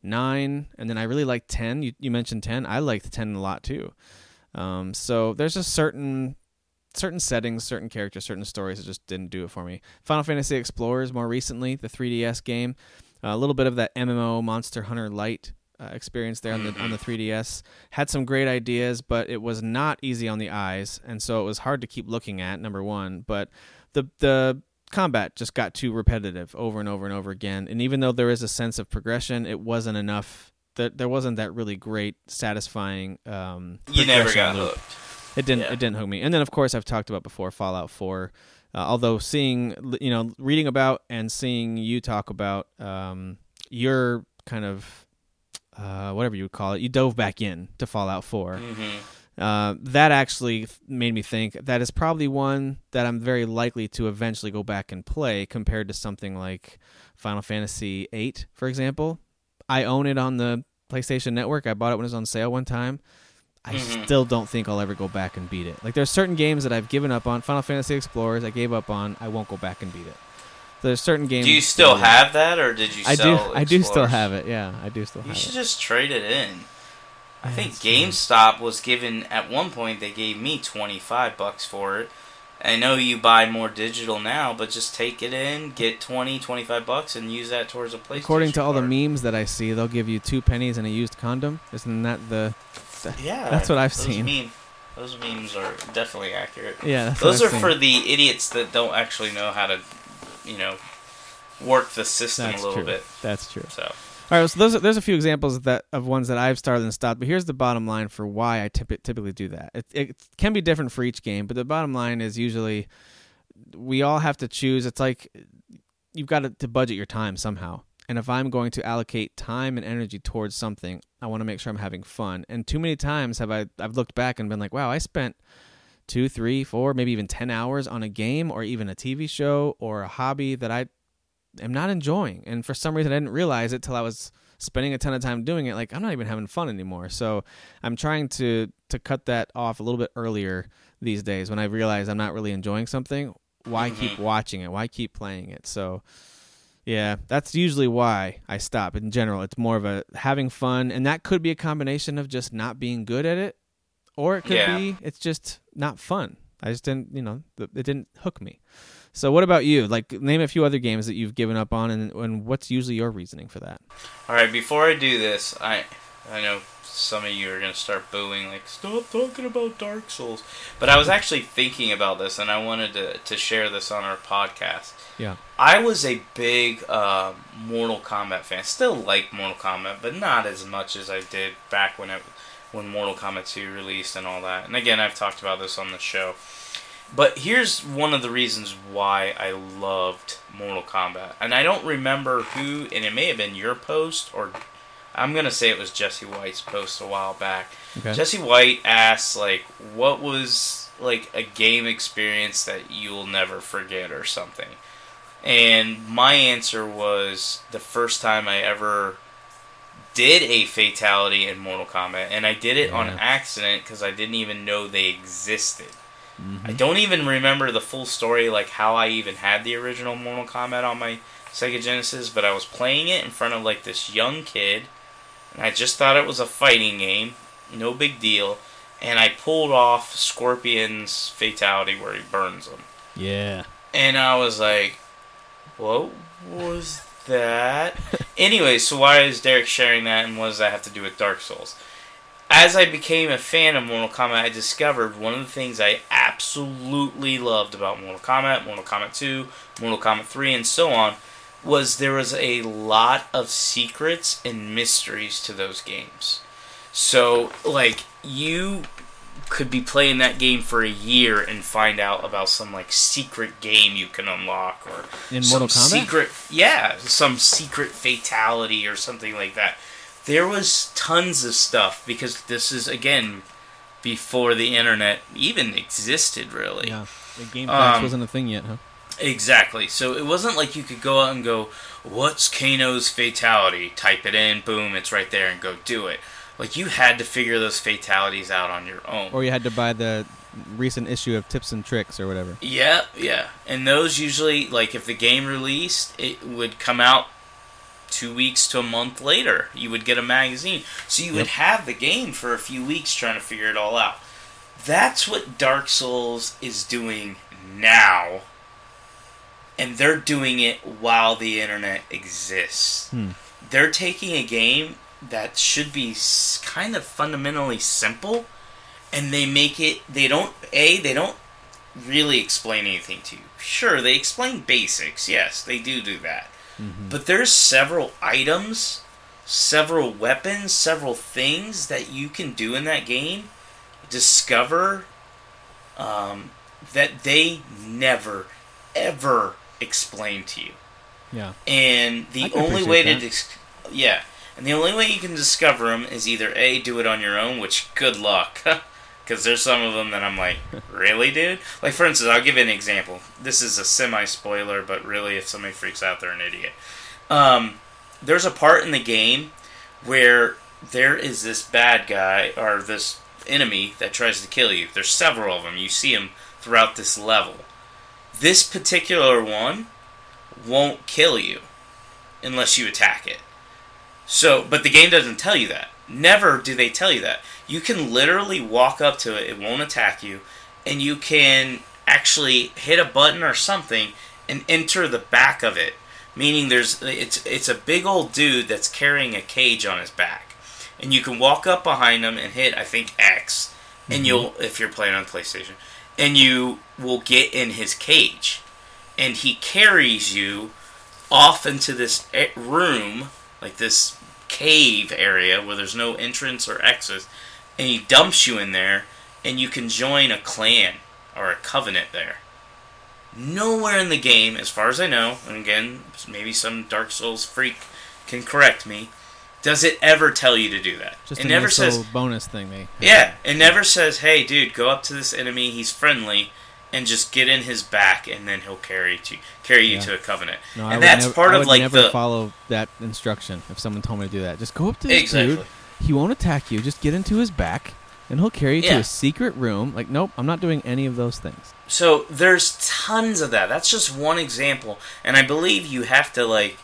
nine, and then I really liked ten. You, you mentioned ten. I liked ten a lot too. Um, so there's just certain certain settings, certain characters, certain stories that just didn't do it for me. Final Fantasy Explorers more recently, the three D S game, uh, a little bit of that M M O Monster Hunter Lite uh, experience there on the on the three D S. Had some great ideas, but it was not easy on the eyes, and so it was hard to keep looking at, number one. But the the combat just got too repetitive over and over and over again, and even though there is a sense of progression, it wasn't enough. That there wasn't that really great, satisfying. Um, you never got loop. hooked. It didn't. Yeah. It didn't hook me. And then, of course, I've talked about before Fallout four. Uh, although seeing, you know, reading about and seeing you talk about um, your kind of uh, whatever you would call it, you dove back in to Fallout four. Mm-hmm. Uh, that actually made me think that is probably one that I'm very likely to eventually go back and play compared to something like Final Fantasy eight, for example. I own it on the PlayStation Network. I bought it when it was on sale one time. I Mm-hmm. still don't think I'll ever go back and beat it. Like, there's certain games that I've given up on. Final Fantasy Explorers, I gave up on. I won't go back and beat it. There's certain games. Do you still that, have that, or did you I sell do. I do still Explorers? have it. Yeah, I do still You have should it. just trade it in. I Yeah, think that's true. GameStop was given, at one point, they gave me twenty-five bucks for it. I know you buy more digital now, but just take it in, get twenty, twenty-five bucks, and use that towards a PlayStation According to all card. the memes that I see, they'll give you two pennies and a used condom. Isn't that the? Yeah, That's what I've those seen. Meme, those memes are definitely accurate. Yeah, that's Those what are I've for seen. the idiots that don't actually know how to, you know, work the system That's a little true. bit. That's true. So, All right, so those are, there's a few examples of that of ones that I've started and stopped, but here's the bottom line for why I typ- typically do that. It, it can be different for each game, but the bottom line is usually we all have to choose. It's like you've got to, to budget your time somehow. And if I'm going to allocate time and energy towards something, I want to make sure I'm having fun. And too many times have I I've looked back and been like, wow, I spent two, three, four, maybe even ten hours on a game or even a T V show or a hobby that I am not enjoying. And for some reason, I didn't realize it till I was spending a ton of time doing it. Like, I'm not even having fun anymore. So I'm trying to to cut that off a little bit earlier these days when I realize I'm not really enjoying something. Why Mm-hmm. keep watching it? Why keep playing it? So, yeah, that's usually why I stop. In general, it's more of a having fun, and that could be a combination of just not being good at it, or it could Yeah. be it's just not fun. I just didn't, you know, th- it didn't hook me. So what about you? Like, name a few other games that you've given up on, and, and what's usually your reasoning for that? all right, before I do this, I I know some of you are going to start booing, like, stop talking about Dark Souls. But I was actually thinking about this, and I wanted to, to share this on our podcast. Yeah. I was a big uh, Mortal Kombat fan. Still like Mortal Kombat, but not as much as I did back when it when Mortal Kombat two released and all that. And again, I've talked about this on the show. But here's one of the reasons why I loved Mortal Kombat. And I don't remember who, and it may have been your post, or I'm going to say it was Jesse White's post a while back. Okay. Jesse White asked, like, what was, like, a game experience that you'll never forget or something? And my answer was the first time I ever did a fatality in Mortal Kombat. And I did it on Yeah. accident because I didn't even know they existed. Mm-hmm. I don't even remember the full story, like how I even had the original Mortal Kombat on my Sega Genesis, but I was playing it in front of like this young kid, and I just thought it was a fighting game, no big deal, and I pulled off Scorpion's fatality where he burns him. Yeah. And I was like, what was that? Anyway, so why is Derek sharing that, and what does that have to do with Dark Souls? As I became a fan of Mortal Kombat, I discovered one of the things I absolutely loved about Mortal Kombat, Mortal Kombat two, Mortal Kombat three, and so on, was there was a lot of secrets and mysteries to those games. So, like, you could be playing that game for a year and find out about some, like, secret game you can unlock, or In some Mortal Kombat? secret, yeah, some secret fatality or something like that. There was tons of stuff, because this is, again, before the internet even existed, really. Yeah. The Game Facts Um, wasn't a thing yet, huh? Exactly. So it wasn't like you could go out and go, what's Kano's fatality? Type it in, boom, it's right there, and go do it. Like, you had to figure those fatalities out on your own. Or you had to buy the recent issue of Tips and Tricks or whatever. Yeah, yeah. And those usually, like, if the game released, it would come out two weeks to a month later, you would get a magazine. So you would have the game for a few weeks trying to figure it all out. That's what Dark Souls is doing now. And they're doing it while the internet exists. Hmm. They're taking a game that should be kind of fundamentally simple, and they make it, they don't, A, they don't really explain anything to you. Sure, they explain basics, yes, they do do that. Mm-hmm. But there's several items, several weapons, several things that you can do in that game, discover, um, that they never, ever explain to you. Yeah. And the only way to, dis- yeah, and the only way you can discover them is either A, do it on your own, which good luck, because there's some of them that I'm like, really, dude? Like, for instance, I'll give you an example. This is a semi-spoiler, but really, if somebody freaks out, they're an idiot. Um, there's a part in the game where there is this bad guy, or this enemy that tries to kill you. There's several of them. You see them throughout this level. This particular one won't kill you unless you attack it. So, but the game doesn't tell you that. Never do they tell you that. You can literally walk up to it, it won't attack you, and you can actually hit a button or something and enter the back of it. Meaning there's it's it's a big old dude that's carrying a cage on his back. And you can walk up behind him and hit, I think, X, and mm-hmm. you'll, if you're playing on PlayStation, and you will get in his cage. And he carries you off into this room, like this cave area where there's no entrance or exit, and he dumps you in there, and you can join a clan or a covenant there. Nowhere in the game, as far as I know, and again, maybe some Dark Souls freak can correct me, does it ever tell you to do that. Just it a never nice says little bonus thing they have. Yeah, it never says, hey dude, go up to this enemy, he's friendly, and just get in his back, and then he'll carry to carry you yeah. to a covenant. No, and I would that's never, part I of would like never the follow that instruction if someone told me to do that. Just go up to this exactly. dude. He won't attack you. Just get into his back, and he'll carry you yeah. to a secret room. Like, nope, I'm not doing any of those things. So there's tons of that. That's just one example, and I believe you have to like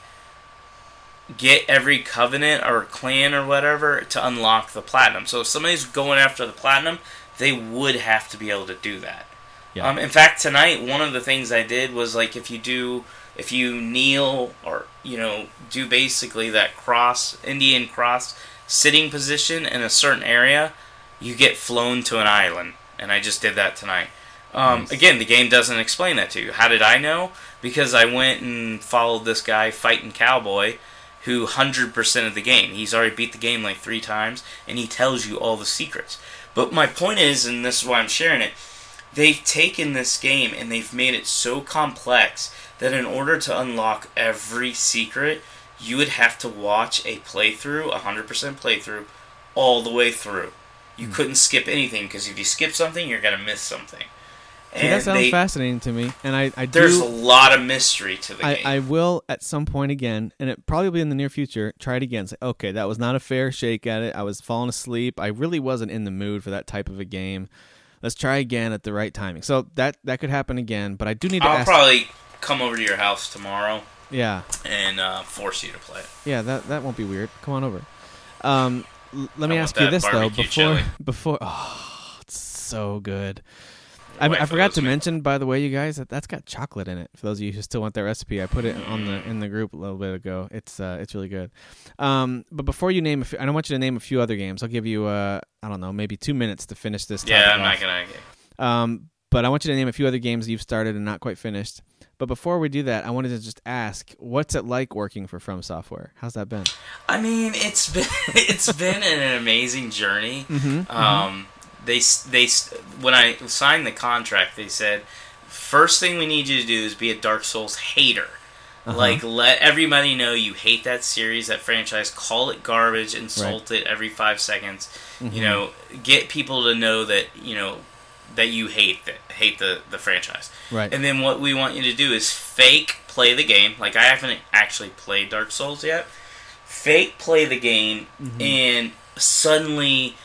get every covenant or clan or whatever to unlock the platinum. So if somebody's going after the platinum, they would have to be able to do that. Yeah. Um, in fact, tonight, one of the things I did was, like, if you do, if you kneel or, you know, do basically that cross, Indian cross sitting position in a certain area, you get flown to an island. And I just did that tonight. Um, nice. Again, the game doesn't explain that to you. How did I know? Because I went and followed this guy, Fighting Cowboy, who one hundred percent of the game. He's already beat the game like three times, and he tells you all the secrets. But my point is, and this is why I'm sharing it, they've taken this game and they've made it so complex that in order to unlock every secret, you would have to watch a playthrough, one hundred percent playthrough, all the way through. You mm. couldn't skip anything, because if you skip something, you're going to miss something. See, that sounds they, fascinating to me, and I, I do, there's a lot of mystery to the I, game. I will, at some point again, and it probably will be in the near future, try it again. Say, okay, that was not a fair shake at it. I was falling asleep. I really wasn't in the mood for that type of a game. Let's try again at the right timing. So that that could happen again, but I do need to I'll ask... probably come over to your house tomorrow. Yeah. And uh, force you to play it. Yeah, that that won't be weird. Come on over. Um, l- let me I ask you this, though. Before, chili. before... Oh, it's so good. I, I forgot to me. mention, by the way, you guys, that that's got chocolate in it. For those of you who still want that recipe, I put it on the in the group a little bit ago. It's uh, it's really good. Um, but before you name, a few, I don't want you to name a few other games. I'll give you, uh, I don't know, maybe two minutes to finish this. Yeah, I'm off. not gonna. Um, but I want you to name a few other games you've started and not quite finished. But before we do that, I wanted to just ask, what's it like working for From Software? How's that been? I mean, it's been it's been an amazing journey. Mm-hmm, um. Mm-hmm. They they when I signed the contract, they said, first thing we need you to do is be a Dark Souls hater. Uh-huh. Like, let everybody know you hate that series, that franchise. Call it garbage. Insult right. it every five seconds. Mm-hmm. You know, get people to know that you know that you hate the, hate the, the franchise. Right. And then what we want you to do is fake play the game. Like, I haven't actually played Dark Souls yet. Fake play the game, mm-hmm. and suddenly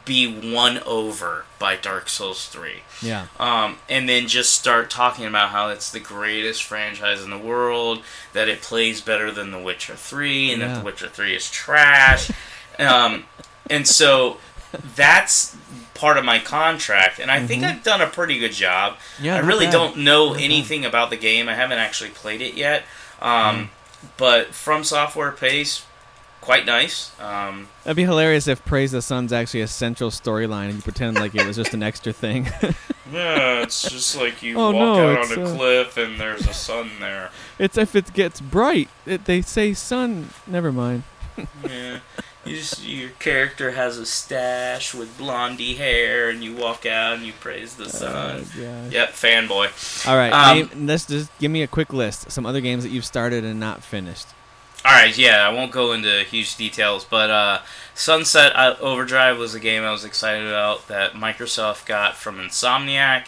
be won over by Dark Souls three. Yeah. Um, and then just start talking about how it's the greatest franchise in the world, that it plays better than The Witcher three, and Yeah. that The Witcher three is trash. um, and so that's part of my contract, and I think I've done a pretty good job. Yeah, I not really bad. don't know Not bad. anything about the game. I haven't actually played it yet. Um, But From Software plays quite nice. Um, That'd be hilarious if Praise the Sun's actually a central storyline and you pretend like it was just an extra thing. yeah, it's just like you Oh, walk no, out it's, on a uh, cliff and there's a sun there. It's if it gets bright. It, they say sun. Never mind. Yeah. You just, your character has a stash with blondie hair, and you walk out and you praise the sun. Uh, yeah. Yep, fanboy. All right. Um, name, let's just give me a quick list. Some other games that you've started and not finished. All right, yeah, I won't go into huge details, but uh, Sunset Overdrive was a game I was excited about that Microsoft got from Insomniac.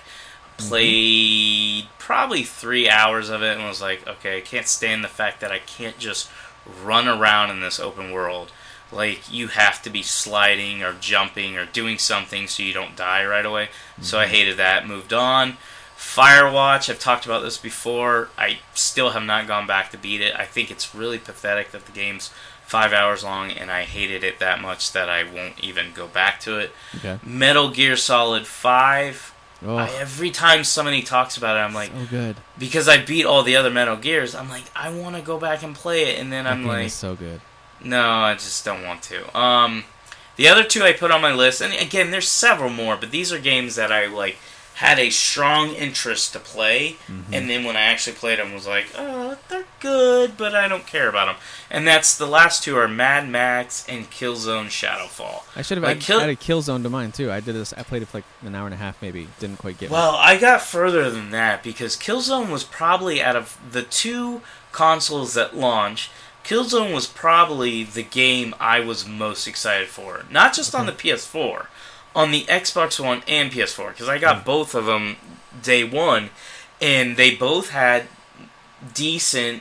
Played mm-hmm. probably three hours of it and was like, okay, I can't stand the fact that I can't just run around in this open world. Like, you have to be sliding or jumping or doing something so you don't die right away. Mm-hmm. So I hated that, moved on. Firewatch, I've talked about this before. I still have not gone back to beat it. I think it's really pathetic that the game's five hours long, and I hated it that much that I won't even go back to it. Okay. Metal Gear Solid five. Oh, I, every time somebody talks about it, I'm like, so good. because I beat all the other Metal Gears, I'm like, I want to go back and play it, and then That I'm game like, is so good. no, I just don't want to. Um, the other two I put on my list, and again, there's several more, but these are games that I like had a strong interest to play, mm-hmm. and then when I actually played them, was like, oh, they're good, but I don't care about them. And that's the last two are Mad Max and Killzone Shadowfall. I should have Like, added, Kill- added Killzone to mine too. I did this. I played it for like an hour and a half, maybe. Didn't quite get. Well, I got further than that because Killzone was probably out of the two consoles that launched, Killzone was probably the game I was most excited for. Not just on the P S four, on the Xbox One and P S four, because I got both of them day one, and they both had decent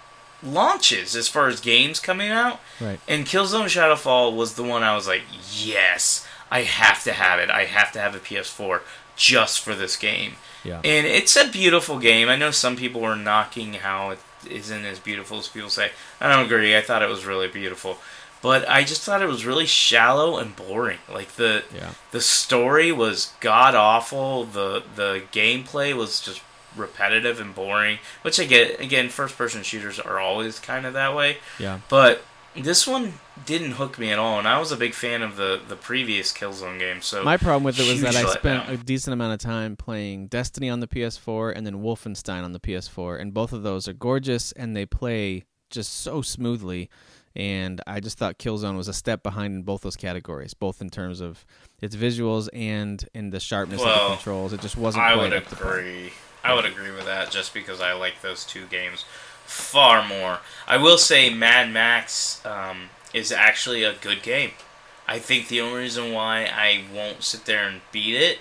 launches as far as games coming out. Right. And Killzone Shadowfall was the one I was like, yes, I have to have it. I have to have a P S four just for this game. Yeah. And it's a beautiful game. I know some people were knocking how it isn't as beautiful as people say. I don't agree. I thought it was really beautiful. But I just thought it was really shallow and boring. Like, the Yeah. the story was god-awful. The, the gameplay was just repetitive and boring. Which I get. Again, first-person shooters are always kind of that way. Yeah. But this one didn't hook me at all, and I was a big fan of the, the previous Killzone game. So My problem with it was that I huge spent letdown. a decent amount of time playing Destiny on the P S four and then Wolfenstein on the P S four, and both of those are gorgeous and they play just so smoothly. And I just thought Killzone was a step behind in both those categories, both in terms of its visuals and in the sharpness of Well, the controls. It just wasn't I quite would up to par. agree. I would agree with that just because I like those two games far more. I will say Mad Max um, is actually a good game. I think the only reason why I won't sit there and beat it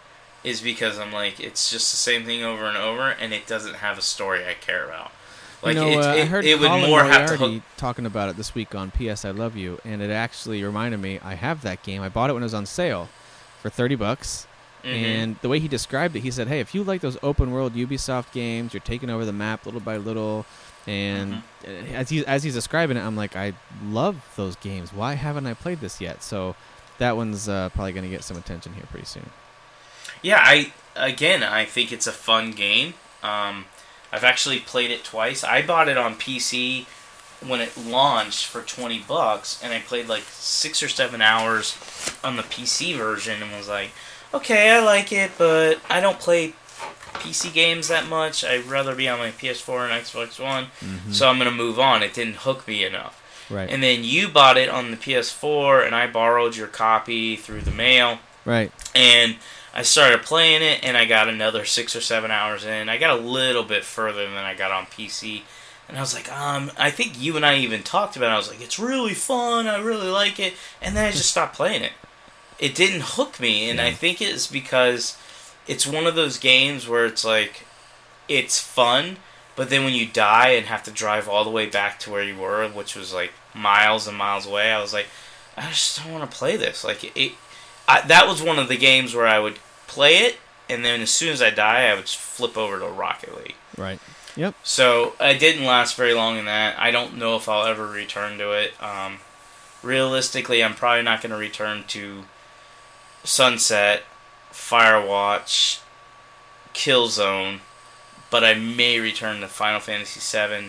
is because I'm like, it's just the same thing over and over, and it doesn't have a story I care about. Like, you know, it, uh, it, I heard it would Colin more have to Moriarty hook. talking about it this week on P S I Love You, and it actually reminded me, I have that game. I bought it when it was on sale for thirty bucks. Mhm. And the way he described it, he said, hey, if you like those open world Ubisoft games, you're taking over the map little by little. And Mm-hmm. as, he, as he's describing it, I'm like, I love those games. Why haven't I played this yet? So that one's uh, probably going to get some attention here pretty soon. Yeah, I again, I think it's a fun game. Um, I've actually played it twice. I bought it on P C when it launched for twenty bucks, and I played like six or seven hours on the P C version and was like, okay, I like it, but I don't play P C games that much. I'd rather be on my P S four and Xbox One, Mm-hmm. so I'm going to move on. It didn't hook me enough. Right. And then you bought it on the P S four, and I borrowed your copy through the mail. Right. And I started playing it, and I got another six or seven hours in. I got a little bit further than I got on P C. And I was like, um, I think you and I even talked about it. I was like, it's really fun. I really like it. And then I just stopped playing it. It didn't hook me, and Yeah. I think it's because it's one of those games where it's like, it's fun, but then when you die and have to drive all the way back to where you were, which was like miles and miles away, I was like, I just don't want to play this. Like, it, I, that was one of the games where I would play it, and then as soon as I die, I would flip over to Rocket League. Right. Yep. So I didn't last very long in that. I don't know if I'll ever return to it. Um, realistically, I'm probably not going to return to Sunset, Firewatch, Killzone, but I may return to Final Fantasy seven,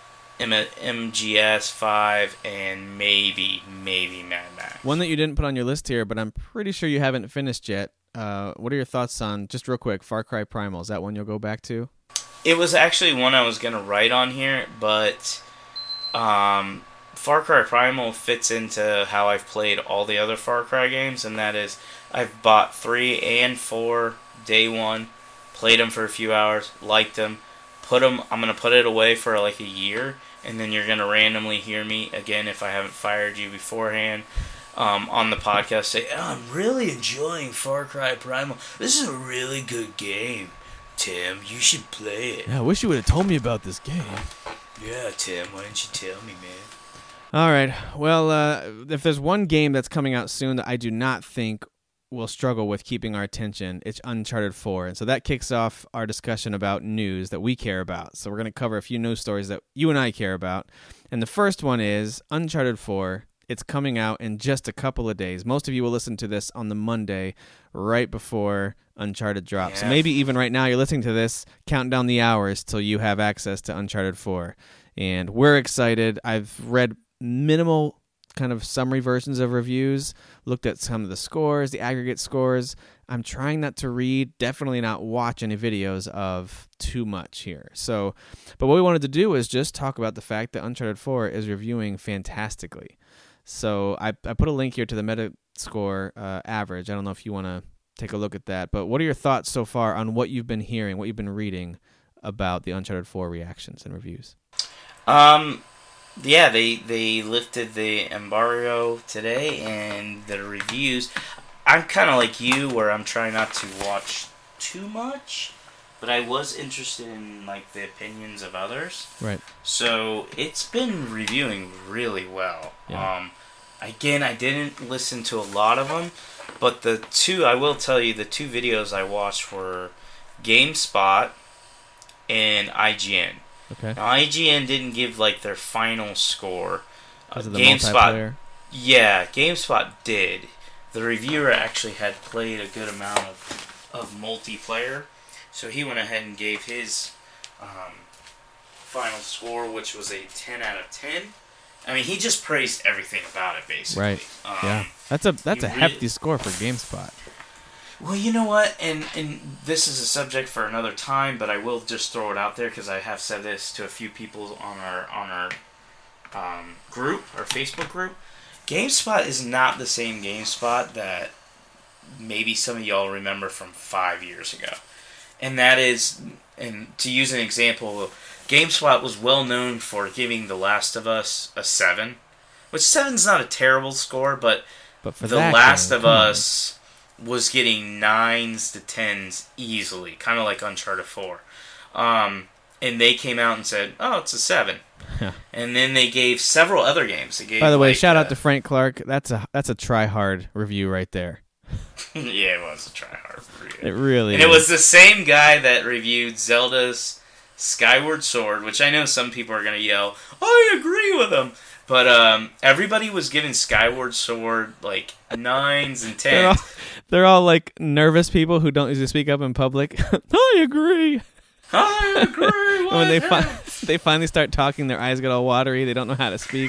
M G S five, and maybe, maybe Mad Max. One that you didn't put on your list here, but I'm pretty sure you haven't finished yet. Uh, what are your thoughts on, just real quick, Far Cry Primal? Is that one you'll go back to? It was actually one I was going to write on here, but um, Far Cry Primal fits into how I've played all the other Far Cry games, and that is I've bought three and four day one, played them for a few hours, liked them, put them, I'm going to put it away for like a year, and then you're going to randomly hear me, again, if I haven't fired you beforehand, um, on the podcast say, oh, I'm really enjoying Far Cry Primal. This is a really good game. Tim, you should play it. Yeah, I wish you would have told me about this game. Yeah, Tim, why didn't you tell me, man? All right. Well, uh, if there's one game that's coming out soon that I do not think will struggle with keeping our attention, it's Uncharted four. And so that kicks off our discussion about news that we care about. So we're going to cover a few news stories that you and I care about. And the first one is Uncharted four. It's coming out in just a couple of days. Most of you will listen to this on the Monday right before Uncharted drops. Yeah. So maybe even right now you're listening to this, counting down the hours till you have access to Uncharted four. And we're excited. I've read minimal kind of summary versions of reviews, looked at some of the scores, the aggregate scores. I'm trying not to read, definitely not watch any videos of too much here. So, but what we wanted to do is just talk about the fact that Uncharted four is reviewing fantastically. So I, I put a link here to the Metascore uh, average. I don't know if you want to take a look at that, but what are your thoughts so far on what you've been hearing, what you've been reading about the Uncharted four reactions and reviews? Um, yeah, they they lifted the embargo today, and the reviews. I'm kind of like you, where I'm trying not to watch too much, but I was interested in like the opinions of others. Right. So it's been reviewing really well. Yeah. Um, again, I didn't listen to a lot of them, but the two I will tell you, the two videos I watched were GameSpot and I G N. Okay. Now, I G N didn't give like their final score. Because of the GameSpot, multiplayer? yeah, GameSpot did. The reviewer actually had played a good amount of of multiplayer, so he went ahead and gave his um, final score, which was a ten out of ten. I mean, he just praised everything about it, basically. Right. Um, Yeah. That's a that's a he hefty really- score for GameSpot. Well, you know what, and and this is a subject for another time, but I will just throw it out there because I have said this to a few people on our on our um, group, our Facebook group. GameSpot is not the same GameSpot that maybe some of y'all remember from five years ago, and that is, and to use an example, GameSpot was well known for giving The Last of Us a seven, which seven's not a terrible score, but, But for The that Last game, of come on. Us was getting nines to tens easily, kind of like Uncharted four. Um, and they came out and said, oh, it's a seven. Yeah. And then they gave several other games. They gave, By the way, like, shout uh, out to Frank Clark. That's a that's a try hard review right there. yeah, it was a try-hard review. It really And is. it was the same guy that reviewed Zelda's Skyward Sword, which I know some people are going to yell, I agree with him. But um, everybody was giving Skyward Sword like nines and They're all, tens. they're all like nervous people who don't usually speak up in public. I agree. I agree with And when they him. fi- they finally start talking, their eyes get all watery. They don't know how to speak.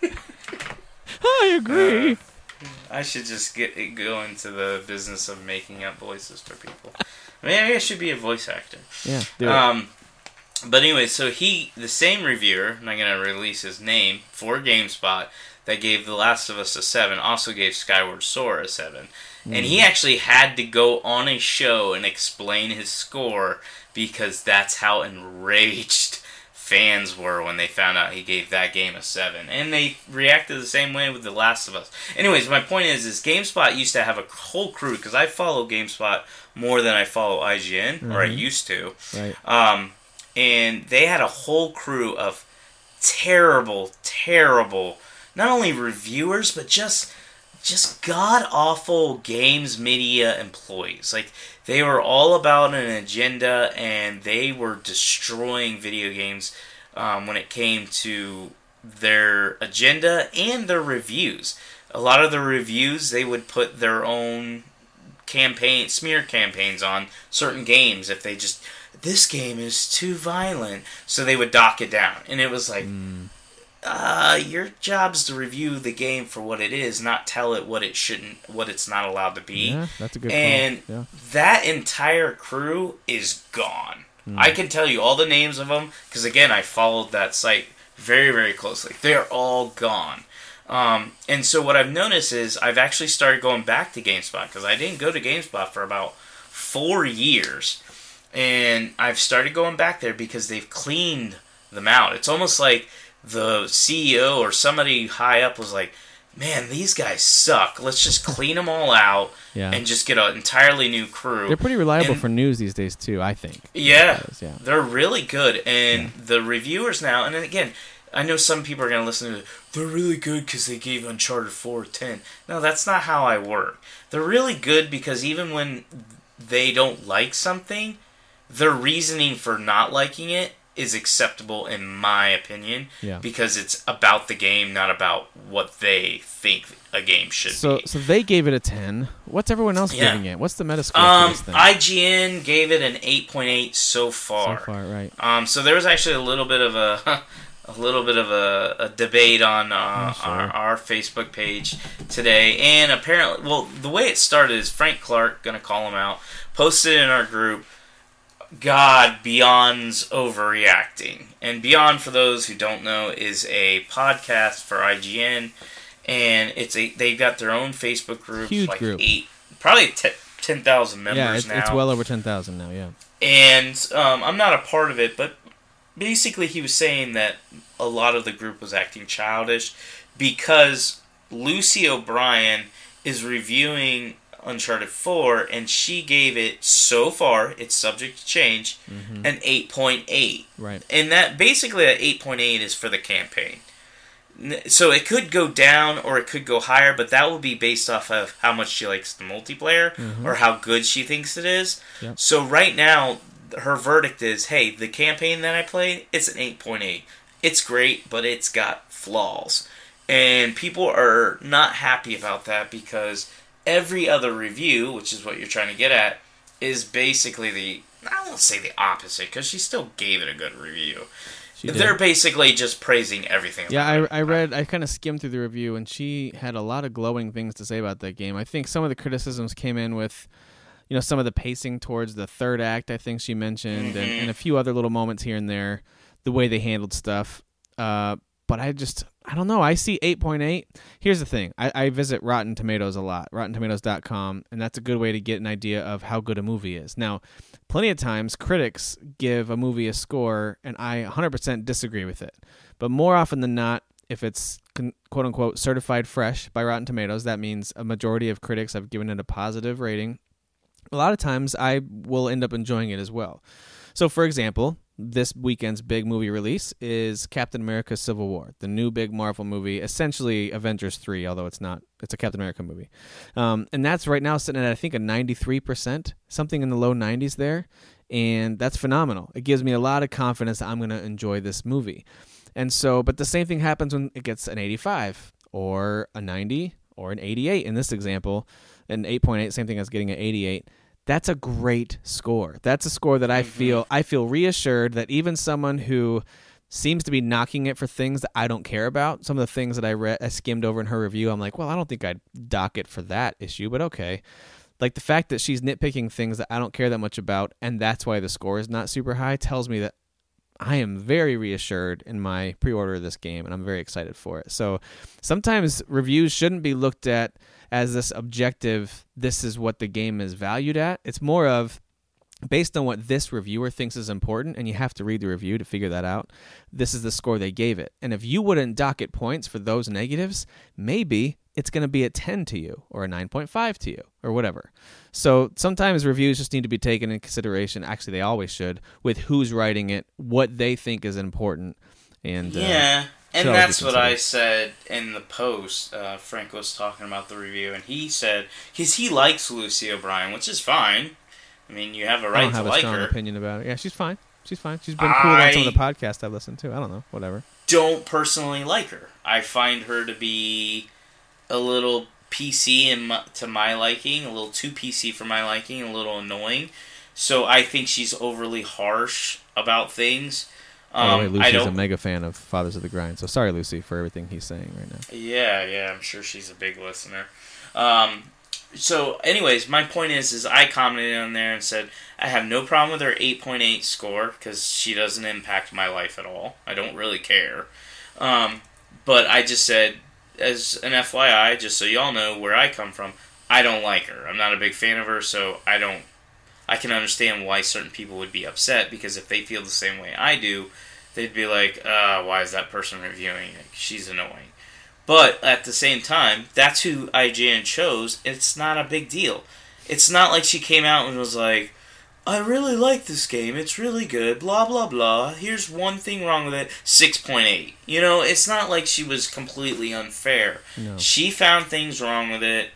I agree. Uh, I should just get go into the business of making up voices for people. Maybe I should be a voice actor. Yeah, do it. Um, but anyway, so he, the same reviewer, I'm not going to release his name, for GameSpot, that gave The Last of Us a seven, also gave Skyward Sword a seven. Mm. And he actually had to go on a show and explain his score because that's how enraged fans were when they found out he gave that game a seven. And they reacted the same way with The Last of Us. Anyways, my point is, is GameSpot used to have a whole crew, because I follow GameSpot more than I follow I G N, mm-hmm. or I used to. Right. Um, and they had a whole crew of terrible, terrible, not only reviewers, but just just god-awful games media employees. Like, they were all about an agenda, and they were destroying video games um, when it came to their agenda and their reviews. A lot of the reviews, they would put their own campaign, smear campaigns on certain games if they just, this game is too violent, so they would dock it down. And it was like, mm. Uh, your job's to review the game for what it is, not tell it what it shouldn't, what it's not allowed to be. Yeah, that's a good And point. Yeah. that entire crew is gone. Mm. I can tell you all the names of them, because again, I followed that site very, very closely. They're all gone. Um, and so what I've noticed is I've actually started going back to GameSpot, because I didn't go to GameSpot for about four years. And I've started going back there because they've cleaned them out. It's almost like the C E O or somebody high up was like, man, these guys suck. Let's just clean them all out yeah. and just get an entirely new crew. They're pretty reliable and, for news these days, too, I think. Yeah, is, yeah. They're really good. And yeah. the reviewers now, and again, I know some people are going to listen to it, they're really good because they gave Uncharted four a ten. No, that's not how I work. They're really good because even when they don't like something, their reasoning for not liking it is acceptable in my opinion, yeah. because it's about the game, not about what they think a game should so, be. So they gave it a ten. What's everyone else yeah. giving it? What's the Metascore um, for this thing? I G N gave it an eight point eight so far. So far, right. Um, so there was actually a little bit of a a little bit of a, a debate on uh, oh, sure. our, our Facebook page today, and apparently, well, the way it started is Frank Clark, gonna call him out, posted in our group, God, Beyond's overreacting. And Beyond, for those who don't know, is a podcast for I G N, and it's a they've got their own Facebook group, huge like group, eight, probably t- ten thousand members yeah, it's, now. it's well over ten thousand now, yeah. And um, I'm not a part of it, but basically he was saying that a lot of the group was acting childish because Lucy O'Brien is reviewing Uncharted four, and she gave it, so far, it's subject to change, mm-hmm. an eight point eight. Right. And that, basically, that eight point eight is for the campaign. So it could go down or it could go higher, but that will be based off of how much she likes the multiplayer, mm-hmm. or how good she thinks it is. Yep. So right now, her verdict is, hey, the campaign that I played, it's an eight point eight. It's great, but it's got flaws. And people are not happy about that because every other review, which is what you're trying to get at, is basically the, I won't say the opposite, because she still gave it a good review. They're basically just praising everything. Yeah, I, I read, I kind of skimmed through the review, and she had a lot of glowing things to say about that game. I think some of the criticisms came in with, you know, some of the pacing towards the third act, I think she mentioned, mm-hmm. and, and a few other little moments here and there, the way they handled stuff. Uh, but I just, I don't know. I see eight point eight. Here's the thing. I, I visit Rotten Tomatoes a lot, rotten tomatoes dot com, and that's a good way to get an idea of how good a movie is. Now, plenty of times, critics give a movie a score, and I one hundred percent disagree with it. But more often than not, if it's quote-unquote certified fresh by Rotten Tomatoes, that means a majority of critics have given it a positive rating. A lot of times, I will end up enjoying it as well. So, for example, this weekend's big movie release is Captain America Civil War, the new big Marvel movie, essentially Avengers three, although it's not. It's a Captain America movie. Um, and that's right now sitting at, I think, a ninety-three percent, something in the low nineties there, and that's phenomenal. It gives me a lot of confidence that I'm going to enjoy this movie. And so, but the same thing happens when it gets an eighty-five, or a ninety, or an eighty-eight in this example, an eight point eight, same thing as getting an eighty-eight. That's a great score. That's a score that I mm-hmm. feel I feel reassured that even someone who seems to be knocking it for things that I don't care about, some of the things that I read, I skimmed over in her review, I'm like, well, I don't think I'd dock it for that issue, but okay. Like the fact that she's nitpicking things that I don't care that much about, and that's why the score is not super high, tells me that I am very reassured in my pre-order of this game, and I'm very excited for it. So sometimes reviews shouldn't be looked at as this objective, this is what the game is valued at. It's more of, based on what this reviewer thinks is important, and you have to read the review to figure that out, this is the score they gave it. And if you wouldn't dock it points for those negatives, maybe it's going to be a ten to you, or a nine point five to you, or whatever. So sometimes reviews just need to be taken into consideration, actually they always should, with who's writing it, what they think is important. And yeah, And Should always that's be what I considered. said in the post. Uh, Frank was talking about the review, and he said, because he likes Lucy O'Brien, which is fine. I mean, you have a I right don't have to a like strong her. opinion about it. Yeah, she's fine. She's fine. She's been cool on some of the podcasts I've listened to. I don't know. Whatever. Don't personally like her. I find her to be a little P C in my, to my liking, a little too P C for my liking, a little annoying. So I think she's overly harsh about things. Um, By the way, I Lucy's don't, a mega fan of Fathers of the Grind, so sorry, Lucy, for everything he's saying right now. Yeah, yeah, I'm sure she's a big listener. Um, so, anyways, my point is, is I commented on there and said I have no problem with her eight point eight score because she doesn't impact my life at all. I don't really care. Um, but I just said, as an F Y I, just so y'all know where I come from, I don't like her. I'm not a big fan of her, so I don't. I can understand why certain people would be upset because if they feel the same way I do, they'd be like, uh, why is that person reviewing it? She's annoying. But at the same time, that's who I G N chose. It's not a big deal. It's not like she came out and was like, I really like this game. It's really good. Blah, blah, blah. Here's one thing wrong with it. six point eight. You know, it's not like she was completely unfair. No. She found things wrong with it.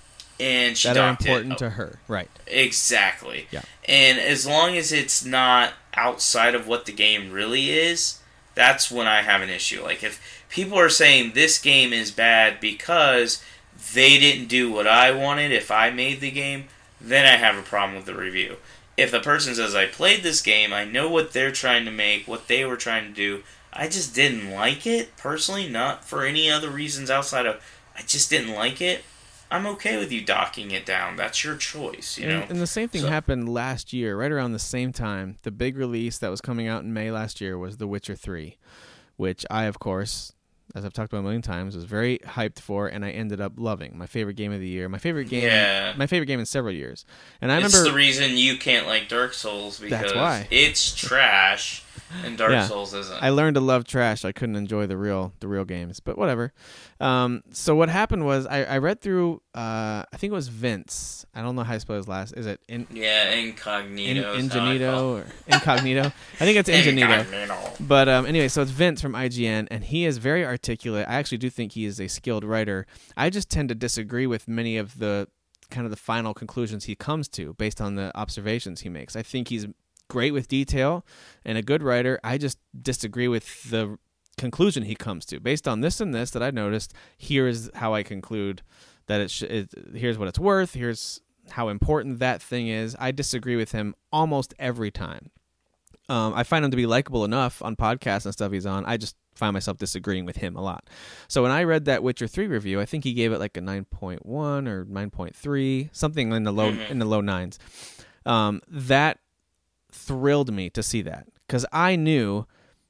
And she That are docked it. important to her. Right. Exactly. Yeah. And as long as it's not outside of what the game really is, that's when I have an issue. Like, if people are saying this game is bad because they didn't do what I wanted if I made the game, then I have a problem with the review. If the person says, I played this game, I know what they're trying to make, what they were trying to do, I just didn't like it, personally, not for any other reasons outside of, I just didn't like it, I'm okay with you docking it down. That's your choice, you know? And, and the same thing So- happened last year, right around the same time. The big release that was coming out in May last year was The Witcher three, which I, of course, as I've talked about a million times, was very hyped for, and I ended up loving. My favorite game of the year. My favorite game Yeah. My favorite game in several years. And I It's remember the reason you can't like Dark Souls because That's why. it's trash and Dark Yeah. Souls isn't. I learned to love trash. I couldn't enjoy the real the real games, but whatever. Um, so what happened was I, I read through. Uh, I think it was Vince. I don't know how to spell his last. Is it in, yeah, in, Incognito. is how I Ingenito call or Incognito? I think it's it. Ingenito. Incognito. But um, anyway, so it's Vince from I G N, and he is very articulate. I actually do think he is a skilled writer. I just tend to disagree with many of the kind of the final conclusions he comes to based on the observations he makes. I think he's great with detail and a good writer. I just disagree with the conclusion he comes to based on this and this that I noticed. Here is how I conclude that it, sh- it here's what it's worth. Here's how important that thing is. I disagree with him almost every time. Um, I find him to be likable enough on podcasts and stuff he's on. I just find myself disagreeing with him a lot. So when I read that Witcher three review, I think he gave it like a nine point one or nine point three, something in the low Mhm. in the low nines. Um, that thrilled me to see that because I knew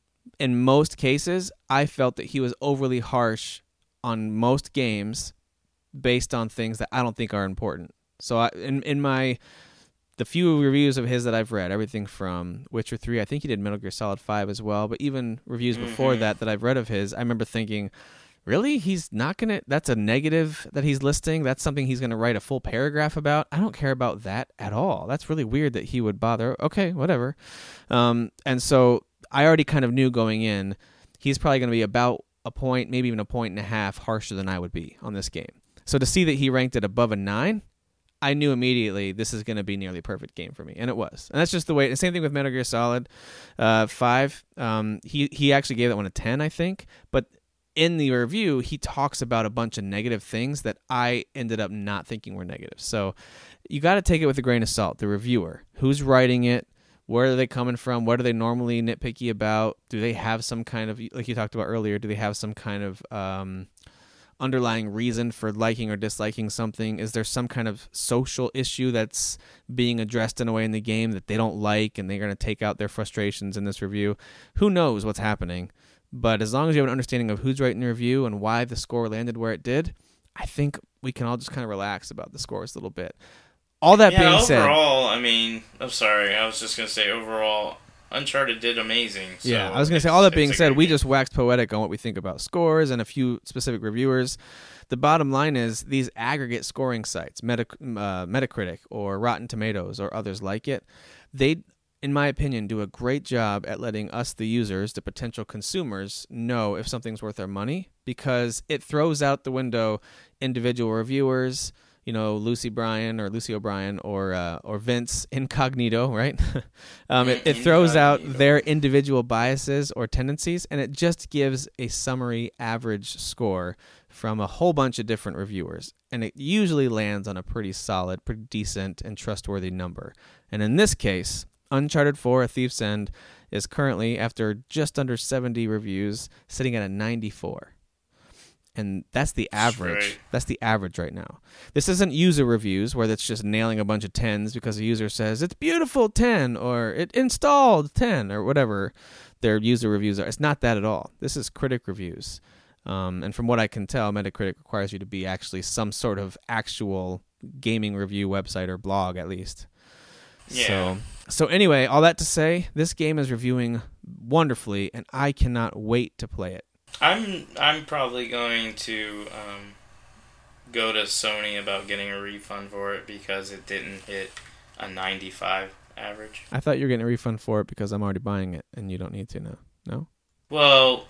in most cases I felt that he was overly harsh on most games based on things that I don't think are important. So I, in in my the few reviews of his that I've read, everything from Witcher three, I think he did Metal Gear Solid five as well, but even reviews before Mhm. that that I've read of his, I remember thinking, really? He's not going to... That's a negative that he's listing? That's something he's going to write a full paragraph about? I don't care about that at all. That's really weird that he would bother. Okay, whatever. Um, and so I already kind of knew going in, he's probably going to be about a point, maybe even a point and a half harsher than I would be on this game. So to see that he ranked it above a nine... I knew immediately this is going to be nearly perfect game for me, and it was. And that's just the way. The same thing with Metal Gear Solid uh, five. Um, he he actually gave that one a ten, I think. But in the review, he talks about a bunch of negative things that I ended up not thinking were negative. So you got to take it with a grain of salt. The reviewer, who's writing it, where are they coming from? What are they normally nitpicky about? Do they have some kind of, like you talked about earlier, do they have some kind of um, underlying reason for liking or disliking something? Is there some kind of social issue that's being addressed in a way in the game that they don't like and they're going to take out their frustrations in this review? Who knows what's happening? But as long as you have an understanding of who's writing the review and why the score landed where it did, I think we can all just kind of relax about the scores a little bit. All that Yeah, being said... overall, I mean, I'm sorry, I was just going to say, overall, Uncharted did amazing. So yeah, I was going to say, it's- all that it's being a said, good we game. just waxed poetic on what we think about scores and a few specific reviewers. The bottom line is these aggregate scoring sites, Meta, uh, Metacritic or Rotten Tomatoes or others like it, they in my opinion, do a great job at letting us, the users, the potential consumers, know if something's worth our money, because it throws out the window individual reviewers, you know, Lucy Bryan or Lucy O'Brien or uh, or Vince Incognito, right? um, it, it throws out their individual biases or tendencies, and it just gives a summary average score from a whole bunch of different reviewers. And it usually lands on a pretty solid, pretty decent, and trustworthy number. And in this case, Uncharted four: A Thief's End is currently, after just under seventy reviews, sitting at a ninety-four. And that's the average. Straight. That's the average right now. This isn't user reviews where it's just nailing a bunch of tens because a user says, it's beautiful, ten, or it installed, ten, or whatever their user reviews are. It's not that at all. This is critic reviews. Um, and from what I can tell, Metacritic requires you to be actually some sort of actual gaming review website or blog, at least. Yeah. So, so anyway, all that to say, this game is reviewing wonderfully, and I cannot wait to play it. I'm I'm probably going to um, go to Sony about getting a refund for it because it didn't hit a ninety-five average. I thought you were getting a refund for it because I'm already buying it, and you don't need to now. No? Well,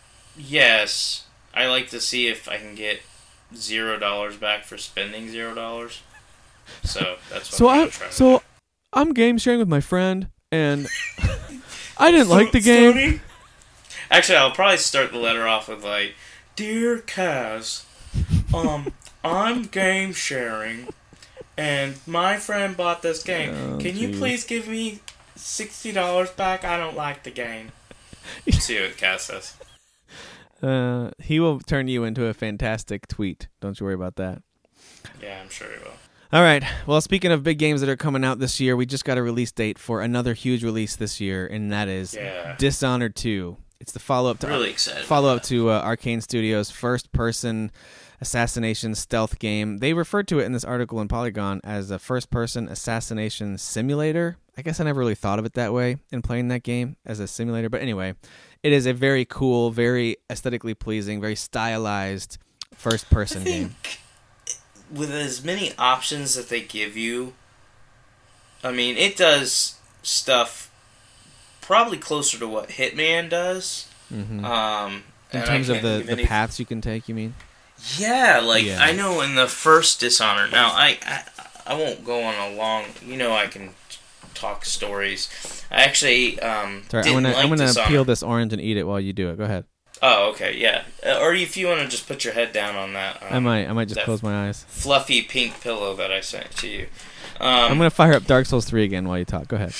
yes. I like to see if I can get zero dollars back for spending zero dollars. So that's what So I'm I gonna try. so I'm game sharing with my friend, and I didn't like the game. Sony? Actually, I'll probably start the letter off with like, "Dear Kaz, um, I'm game sharing, and my friend bought this game. Oh, Can you geez. please give me sixty dollars back? I don't like the game." See what Kaz says. Uh, he will turn you into a fantastic tweet. Don't you worry about that. Yeah, I'm sure he will. All right. Well, speaking of big games that are coming out this year, we just got a release date for another huge release this year, and that is Yeah. Dishonored two. It's the follow-up to Really excited follow up about to uh, Arcane Studios' first-person assassination stealth game. They referred to it in this article in Polygon as a first-person assassination simulator. I guess I never really thought of it that way in playing that game as a simulator, but anyway, it is a very cool, very aesthetically pleasing, very stylized first-person I game. think with as many options that they give you, I mean, it does stuff probably closer to what Hitman does. Mm-hmm. Um, In and terms I of can't the, give the any- paths you can take, you mean? Yeah, like Yeah. I know in the first Dishonored. Now I, I I won't go on a long. You know, I can talk stories. I actually um Sorry, I'm didn't gonna like I'm gonna Dishonored. peel this orange and eat it while you do it. Go ahead. Oh, okay, yeah. Uh, or if you want to just put your head down on that. Um, I might I might just that close my eyes. fluffy pink pillow that I sent to you. Um, I'm gonna fire up Dark Souls three again while you talk. Go ahead.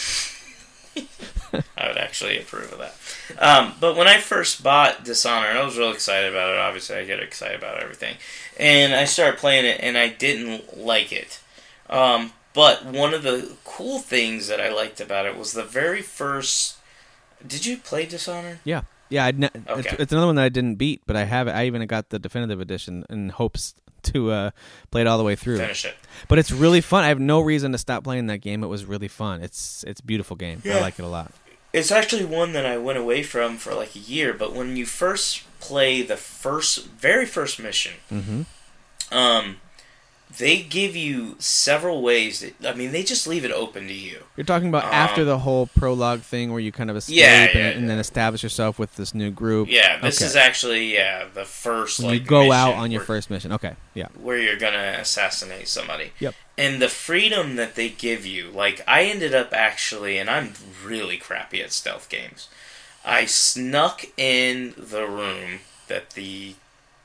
I would actually approve of that. Um, but when I first bought Dishonored, I was real excited about it. Obviously, I get excited about everything. And I started playing it, and I didn't like it. Um, but one of the cool things that I liked about it was the very first... Did you play Dishonored? Yeah, yeah. I'd ne- Okay. it's, it's another one that I didn't beat, but I have it. I even got the definitive edition in hopes to uh, play it all the way through. Finish it. But it's really fun. I have no reason to stop playing that game. It was really fun. It's it's a beautiful game. I Yeah. like it a lot. It's actually one that I went away from for like a year, but when you first play the first, very first mission, Mm-hmm. um, they give you several ways that, I mean, they just leave it open to you. You're talking about Um, after the whole prologue thing where you kind of escape Yeah, and, yeah, and then yeah. establish yourself with this new group. Yeah, this Okay. is actually, yeah, the first, when like, you go out mission on your where, first mission. Okay, yeah. where you're gonna assassinate somebody. Yep. And the freedom that they give you, like, I ended up actually, and I'm really crappy at stealth games, I snuck in the room that the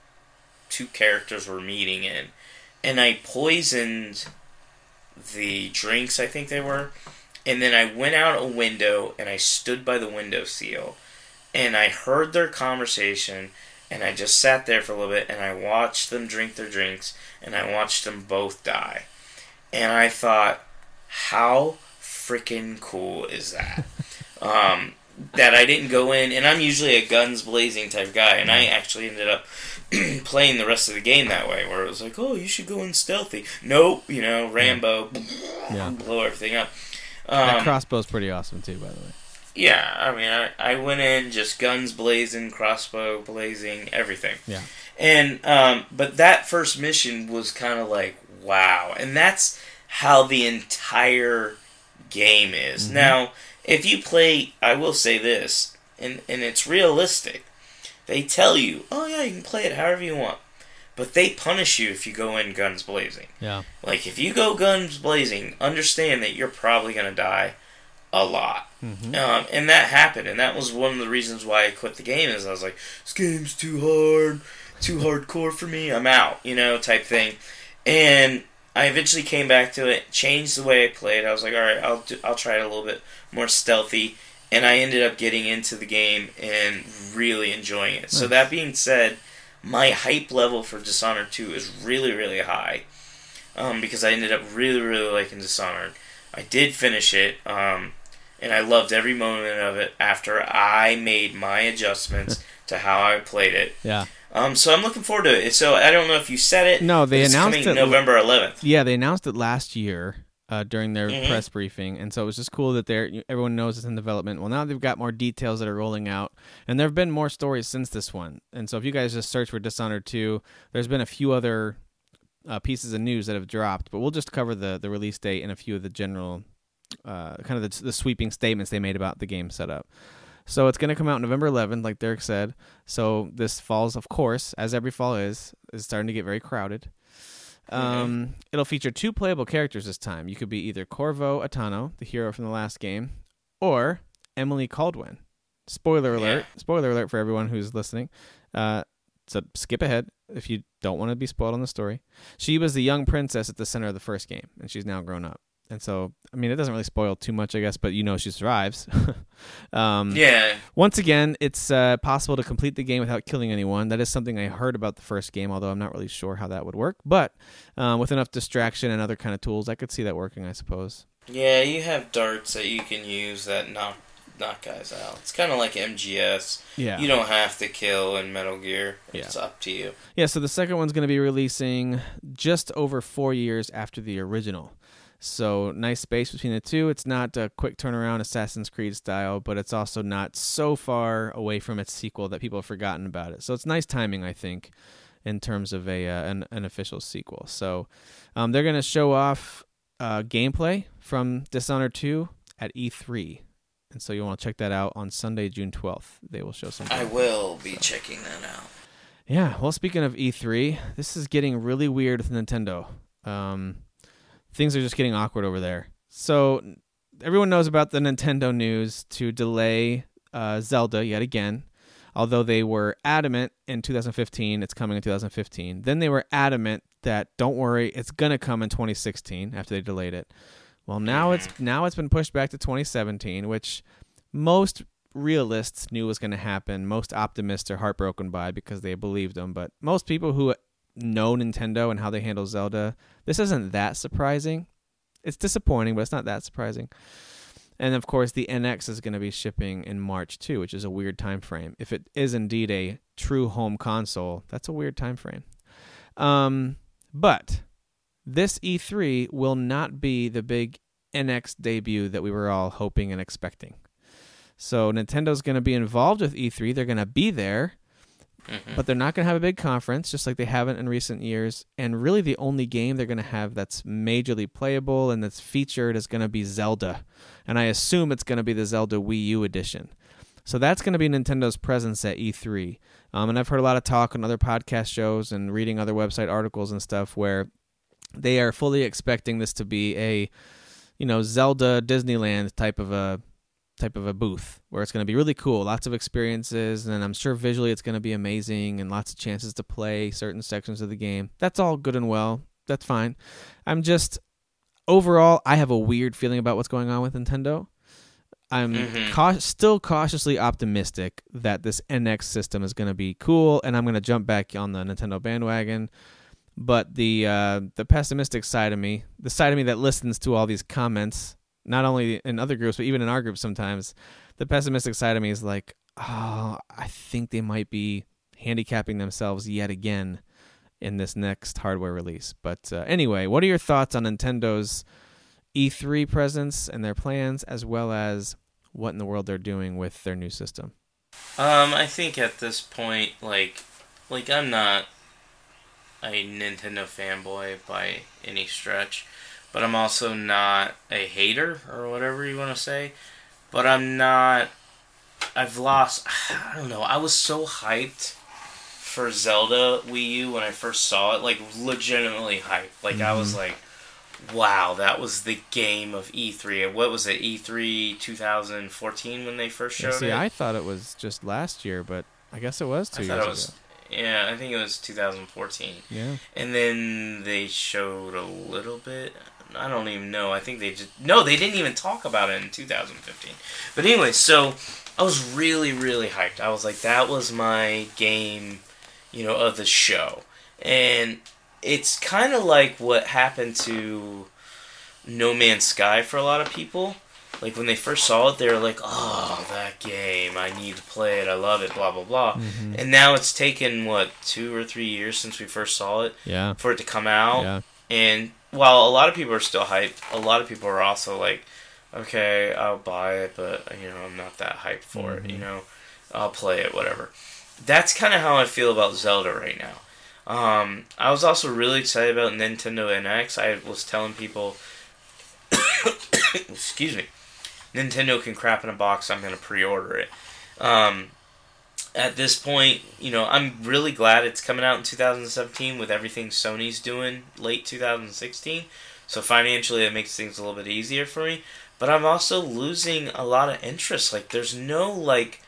two characters were meeting in, and I poisoned the drinks, I think they were, and then I went out a window, and I stood by the window sill, and I heard their conversation, and I just sat there for a little bit, and I watched them drink their drinks, and I watched them both die. And I thought, how freaking cool is that? um, that I didn't go in, and I'm usually a guns blazing type guy, and I actually ended up playing the rest of the game that way, where it was like, oh, you should go in stealthy. Nope, you know, Rambo, Yeah. blow everything up. That Um, crossbow's pretty awesome too, by the way. yeah, I mean, I, I went in just guns blazing, crossbow blazing, everything. Yeah. And, um, but that first mission was kind of like, wow. And that's how the entire game is. Mm-hmm. Now, if you play, I will say this, and, and it's realistic. They tell you, oh yeah, you can play it however you want. But they punish you if you go in guns blazing. Yeah. Like, if you go guns blazing, understand that you're probably going to die a lot. Mm-hmm. Um, and that happened, and that was one of the reasons why I quit the game, is I was like, this game's too hard, too hardcore for me, I'm out, you know, type thing. And I eventually came back to it, changed the way I played. I was like, alright, I'll, do, I'll try it a little bit more stealthy. And I ended up getting into the game and really enjoying it. Nice. So that being said, my hype level for Dishonored two is really, really high. Um, because I ended up really, really liking Dishonored. I did finish it, um, and I loved every moment of it after I made my adjustments to how I played it. Yeah. Um, so I'm looking forward to it. So I don't know if you said it. No, they it's announced coming it November eleventh. Yeah, they announced it last year uh, during their mm-hmm. press briefing, and so it was just cool that they're everyone knows it's in development. Well, now they've got more details that are rolling out, and there have been more stories since this one. And so if you guys just search for Dishonored two, there's been a few other uh, pieces of news that have dropped, but we'll just cover the the release date and a few of the general, uh, kind of the, the sweeping statements they made about the game setup. So it's going to come out November eleventh, like Derek said. So this fall's, of course, as every fall is, is starting to get very crowded. Um, mm-hmm. It'll feature two playable characters this time. You could be either Corvo Attano, the hero from the last game, or Emily Caldwin. Spoiler alert. Yeah. Spoiler alert for everyone who's listening. Uh, so skip ahead if you don't want to be spoiled on the story. She was the young princess at the center of the first game, and she's now grown up. And so, I mean, it doesn't really spoil too much, I guess, but you know she survives. um, yeah. Once again, it's uh, possible to complete the game without killing anyone. That is something I heard about the first game, although I'm not really sure how that would work. But um, with enough distraction and other kind of tools, I could see that working, I suppose. Yeah, you have darts that you can use that knock, knock guys out. It's kind of like M G S. Yeah. You don't have to kill in Metal Gear. Yeah. It's up to you. Yeah, so the second one's going to be releasing just over four years after the original. So nice space between the two. It's not a quick turnaround Assassin's Creed style, but it's also not so far away from its sequel that people have forgotten about it. So it's nice timing, I think, in terms of a uh, an, an official sequel. So um, they're going to show off uh, gameplay from Dishonored two at E three. And so you'll want to check that out on Sunday, June twelfth. They will show something. I will be so. checking that out. Yeah, well, speaking of E three, this is getting really weird with Nintendo. Um... Things are just getting awkward over there. So everyone knows about the Nintendo news to delay uh, Zelda yet again, although they were adamant in two thousand fifteen, it's coming in two thousand fifteen. Then they were adamant that, don't worry, it's going to come in twenty sixteen after they delayed it. Well, now it's now it's been pushed back to twenty seventeen, which most realists knew was going to happen. Most optimists are heartbroken by because they believed them. But most people who know Nintendo and how they handle Zelda, this isn't that surprising. It's disappointing, but it's not that surprising. And of course, the N X is going to be shipping in March too, which is a weird time frame. If it is indeed a true home console, that's a weird time frame. Um, but this E three will not be the big N X debut that we were all hoping and expecting. So Nintendo's going to be involved with E three. They're going to be there. Mm-hmm. But they're not going to have a big conference, just like they haven't in recent years. And really the only game they're going to have that's majorly playable and that's featured is going to be Zelda. And I assume it's going to be the Zelda Wii U edition. So that's going to be Nintendo's presence at E three. Um, and I've heard a lot of talk on other podcast shows and reading other website articles and stuff where they are fully expecting this to be a, you know, Zelda Disneyland type of a type of a booth where it's going to be really cool, lots of experiences, and I'm sure visually it's going to be amazing and lots of chances to play certain sections of the game. That's all good and well. That's fine. I'm just, overall, I have a weird feeling about what's going on with Nintendo. I'm mm-hmm. cau- still cautiously optimistic that this N X system is going to be cool, and I'm going to jump back on the Nintendo bandwagon. But the uh, the pessimistic side of me, the side of me that listens to all these comments, not only in other groups, but even in our group sometimes, the pessimistic side of me is like, oh, I think they might be handicapping themselves yet again in this next hardware release. But uh, anyway, what are your thoughts on Nintendo's E three presence and their plans, as well as what in the world they're doing with their new system? Um, I think at this point, like, like I'm not a Nintendo fanboy by any stretch. But I'm also not a hater, or whatever you want to say. but I'm not. I've lost. I don't know. I was so hyped for Zelda Wii U when I first saw it, like legitimately hyped. Like mm-hmm. I was like, wow, that was the game of E three. What was it, E three twenty fourteen when they first showed yeah, see, it? I thought it was just last year, but I guess it was two I years thought it was, ago. Yeah, I think it was two thousand fourteen. Yeah. And then they showed a little bit. I don't even know. I think they just... No, they didn't even talk about it in two thousand fifteen. But anyway, so I was really, really hyped. I was like, that was my game, you know, of the show. And it's kind of like what happened to No Man's Sky for a lot of people. Like, when they first saw it, they were like, oh, that game, I need to play it, I love it, blah, blah, blah. Mm-hmm. And now it's taken, what, two or three years since we first saw it yeah. for it to come out. Yeah. And while a lot of people are still hyped, a lot of people are also like, okay, I'll buy it, but, you know, I'm not that hyped for mm-hmm. it, you know. I'll play it, whatever. That's kind of how I feel about Zelda right now. Um, I was also really excited about Nintendo N X. I was telling people, excuse me, Nintendo can crap in a box, I'm going to pre-order it. Um, at this point, you know, I'm really glad it's coming out in two thousand seventeen with everything Sony's doing late two thousand sixteen. So financially, it makes things a little bit easier for me. But I'm also losing a lot of interest. Like, there's no, like,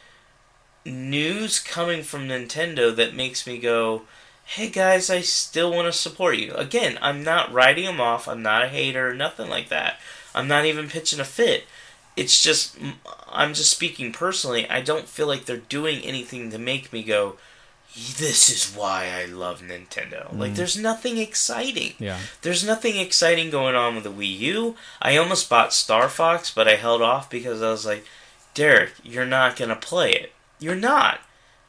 news coming from Nintendo that makes me go, hey guys, I still want to support you. Again, I'm not writing them off. I'm not a hater, nothing like that. I'm not even pitching a fit. It's just, I'm just speaking personally, I don't feel like they're doing anything to make me go, this is why I love Nintendo. Mm. Like, there's nothing exciting. Yeah. There's nothing exciting going on with the Wii U. I almost bought Star Fox, but I held off because I was like, Derek, you're not going to play it. You're not.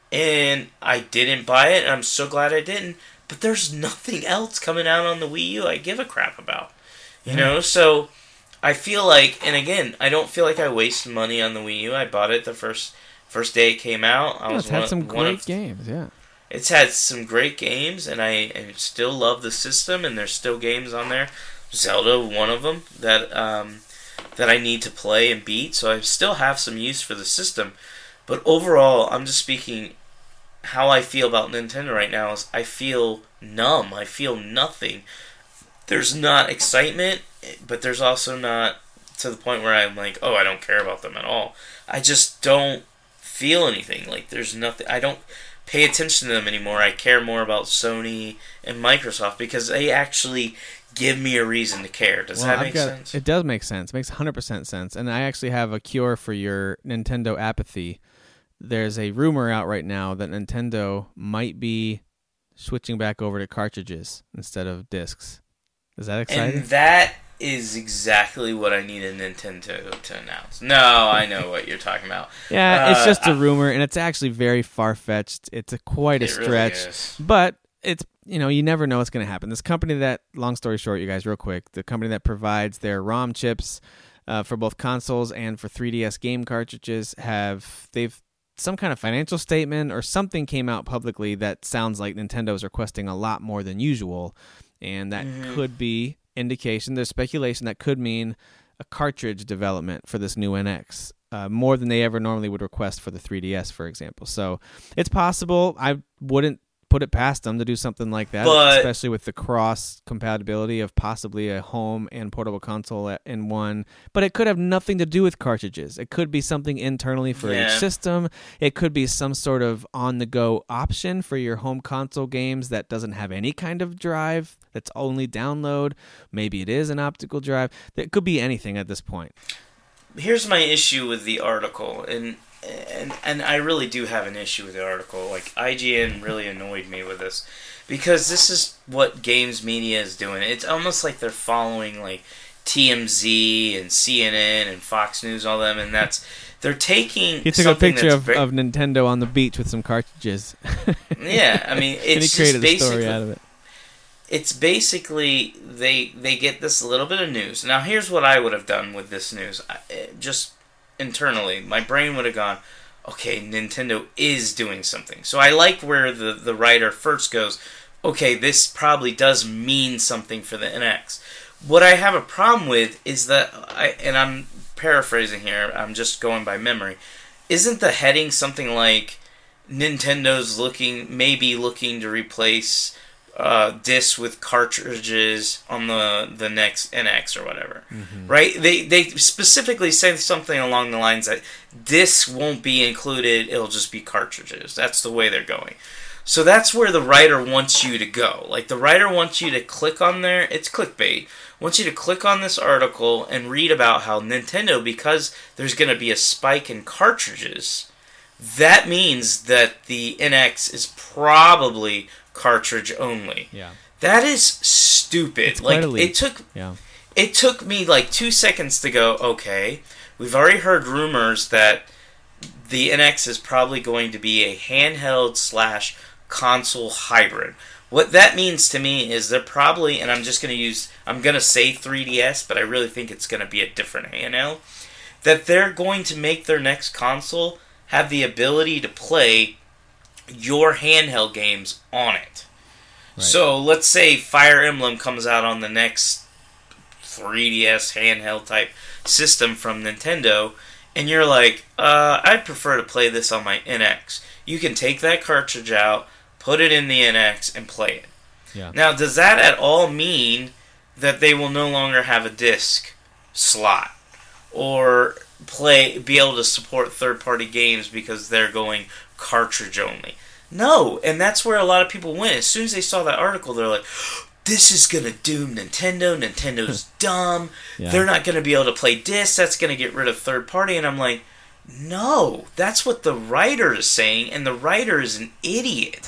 And I didn't buy it, and I'm so glad I didn't. But there's nothing else coming out on the Wii U I give a crap about. You mm. know, so I feel like, and again, I don't feel like I wasted money on the Wii U. I bought it the first first day it came out. I yeah, was it's had one, some one great of, games, yeah. It's had some great games, and I, I still love the system, and there's still games on there. Zelda, one of them, that um, that I need to play and beat, so I still have some use for the system. But overall, I'm just speaking, how I feel about Nintendo right now is I feel numb. I feel nothing. There's not excitement, but there's also not to the point where I'm like, oh, I don't care about them at all. I just don't feel anything. Like, there's nothing. I don't pay attention to them anymore. I care more about Sony and Microsoft because they actually give me a reason to care. Does well, that I've make got, sense? It does make sense. It makes one hundred percent sense. And I actually have a cure for your Nintendo apathy. There's a rumor out right now that Nintendo might be switching back over to cartridges instead of discs. Is that exciting? And that is exactly what I needed Nintendo to announce. No, I know what you're talking about. Yeah, uh, it's just a I, rumor, and it's actually very far-fetched. It's a quite a it stretch. Really is. But it's, you know, you never know what's going to happen. This company that, long story short, you guys, real quick, the company that provides their ROM chips uh, for both consoles and for three D S game cartridges have, they've, some kind of financial statement or something came out publicly that sounds like Nintendo is requesting a lot more than usual, and that mm-hmm. could be indication, there's speculation that could mean a cartridge development for this new N X, uh, more than they ever normally would request for the three D S, for example. So it's possible. I wouldn't put it past them to do something like that, but, especially with the cross compatibility of possibly a home and portable console in one. But it could have nothing to do with cartridges. It could be something internally for yeah. each system. It could be some sort of on-the-go option for your home console games that doesn't have any kind of drive, that's only download. Maybe it is an optical drive. It could be anything at this point. Here's my issue with the article, and And and I really do have an issue with the article. Like, I G N really annoyed me with this. Because this is what games media is doing. It's almost like they're following, like, T M Z and C N N and Fox News, all them, and that's... They're taking He took a picture of, very, of Nintendo on the beach with some cartridges. Yeah, I mean, it's and he created just a story basically... out of it. It's basically, they, they get this little bit of news. Now, here's what I would have done with this news. I, just... internally, my brain would have gone, okay, Nintendo is doing something. So I like where the, the writer first goes, okay, this probably does mean something for the N X. What I have a problem with is that, I, and I'm paraphrasing here, I'm just going by memory. Isn't the heading something like Nintendo's looking, maybe looking to replace uh, discs with cartridges on the the next N X or whatever, mm-hmm. right? They they specifically say something along the lines that discs won't be included; it'll just be cartridges. That's the way they're going. So that's where the writer wants you to go. Like the writer wants you to click on there. It's clickbait. Wants you to click on this article and read about how Nintendo, because there's going to be a spike in cartridges, that means that the N X is probably cartridge only. Yeah. That is stupid. It's like quite a leap. it took yeah. it took me like two seconds to go, okay, we've already heard rumors that the N X is probably going to be a handheld slash console hybrid. What that means to me is they're probably, and I'm just going to use, I'm going to say three D S, but I really think it's going to be a different handheld, that they're going to make their next console have the ability to play your handheld games on it. Right. So let's say Fire Emblem comes out on the next three D S handheld type system from Nintendo, and you're like, uh, I'd prefer to play this on my N X. You can take that cartridge out, put it in the N X, and play it. Yeah. Now, does that at all mean that they will no longer have a disc slot or play be able to support third-party games because they're going cartridge only? No, and that's where a lot of people went. As soon as they saw that article, they're like, this is going to doom Nintendo. Nintendo's dumb. Yeah. They're not going to be able to play discs. That's going to get rid of third-party. And I'm like, no, that's what the writer is saying, and the writer is an idiot.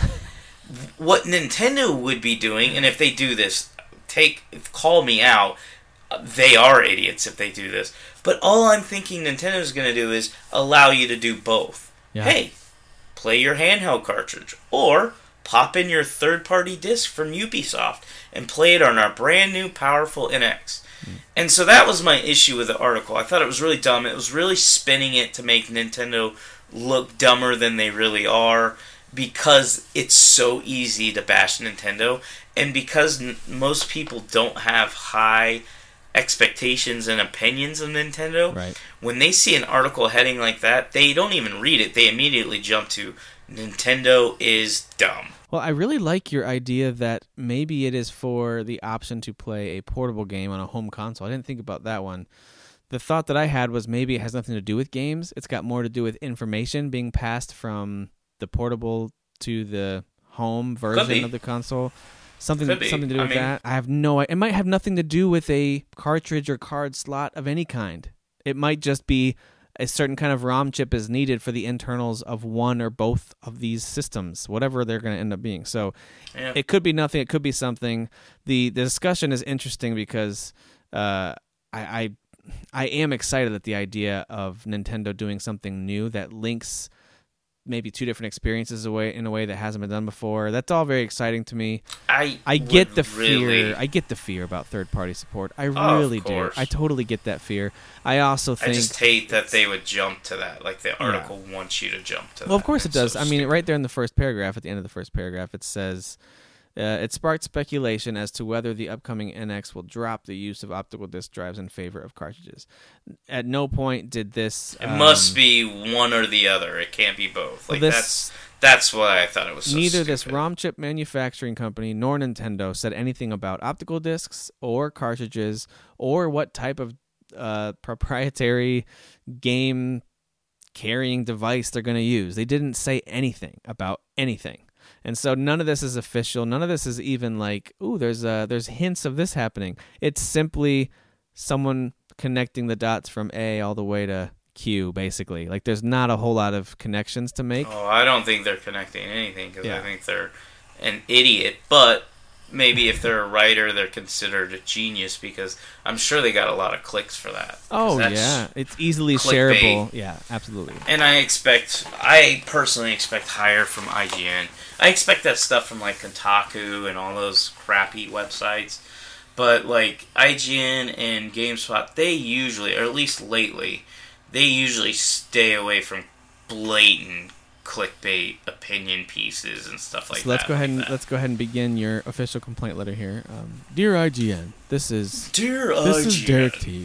What Nintendo would be doing, and if they do this, take call me out, they are idiots if they do this. But all I'm thinking Nintendo's going to do is allow you to do both. Yeah. Hey, play your handheld cartridge, or pop in your third-party disc from Ubisoft and play it on our brand new powerful N X. Mm. And so that was my issue with the article. I thought it was really dumb. It was really spinning it to make Nintendo look dumber than they really are, because it's so easy to bash Nintendo, and because n- most people don't have high expectations and opinions of Nintendo. Right. When they see an article heading like that, they don't even read it. They immediately jump to Nintendo is dumb. Well, I really like your idea that maybe it is for the option to play a portable game on a home console. I didn't think about that one. The thought that I had was maybe it has nothing to do with games. It's got more to do with information being passed from the portable to the home version of the console. Something something to do with I mean, that. I have no idea. It might have nothing to do with a cartridge or card slot of any kind. It might just be a certain kind of ROM chip is needed for the internals of one or both of these systems, whatever they're going to end up being. So yeah. It could be nothing. It could be something. The, the discussion is interesting because uh, I, I I am excited at the idea of Nintendo doing something new that links maybe two different experiences away in a way that hasn't been done before. That's all very exciting to me. I I get the really... fear. I get the fear about third party support. I oh, really do. I totally get that fear. I also think I just hate that they would jump to that. Like the article yeah. wants you to jump to well, that. Well, of course it's it does. So I mean, stupid. right there in the first paragraph, at the end of the first paragraph, it says uh, it sparked speculation as to whether the upcoming N X will drop the use of optical disc drives in favor of cartridges. At no point did this. It um, must be one or the other. It can't be both. Like well, this, that's that's why I thought it was. So neither stupid. this ROM chip manufacturing company nor Nintendo said anything about optical discs or cartridges or what type of uh, proprietary game carrying device they're going to use. They didn't say anything about anything. And so none of this is official. None of this is even like, ooh, there's uh, there's hints of this happening. It's simply someone connecting the dots from A all the way to Q, basically. Like, there's not a whole lot of connections to make. Oh, I don't think they're connecting anything because yeah. I think they're an idiot. But maybe if they're a writer, they're considered a genius because I'm sure they got a lot of clicks for that. Oh, yeah. It's easily clickbait. shareable. Yeah, absolutely. And I expect, I personally expect higher from I G N. I expect that stuff from, like, Kotaku and all those crappy websites. But, like, I G N and GameSpot, they usually, or at least lately, they usually stay away from blatant clickbait opinion pieces and stuff like that. So let's that, go ahead like and that. let's go ahead and begin your official complaint letter here. Um, Dear I G N, this is Dear this I G N. is Derek Teague.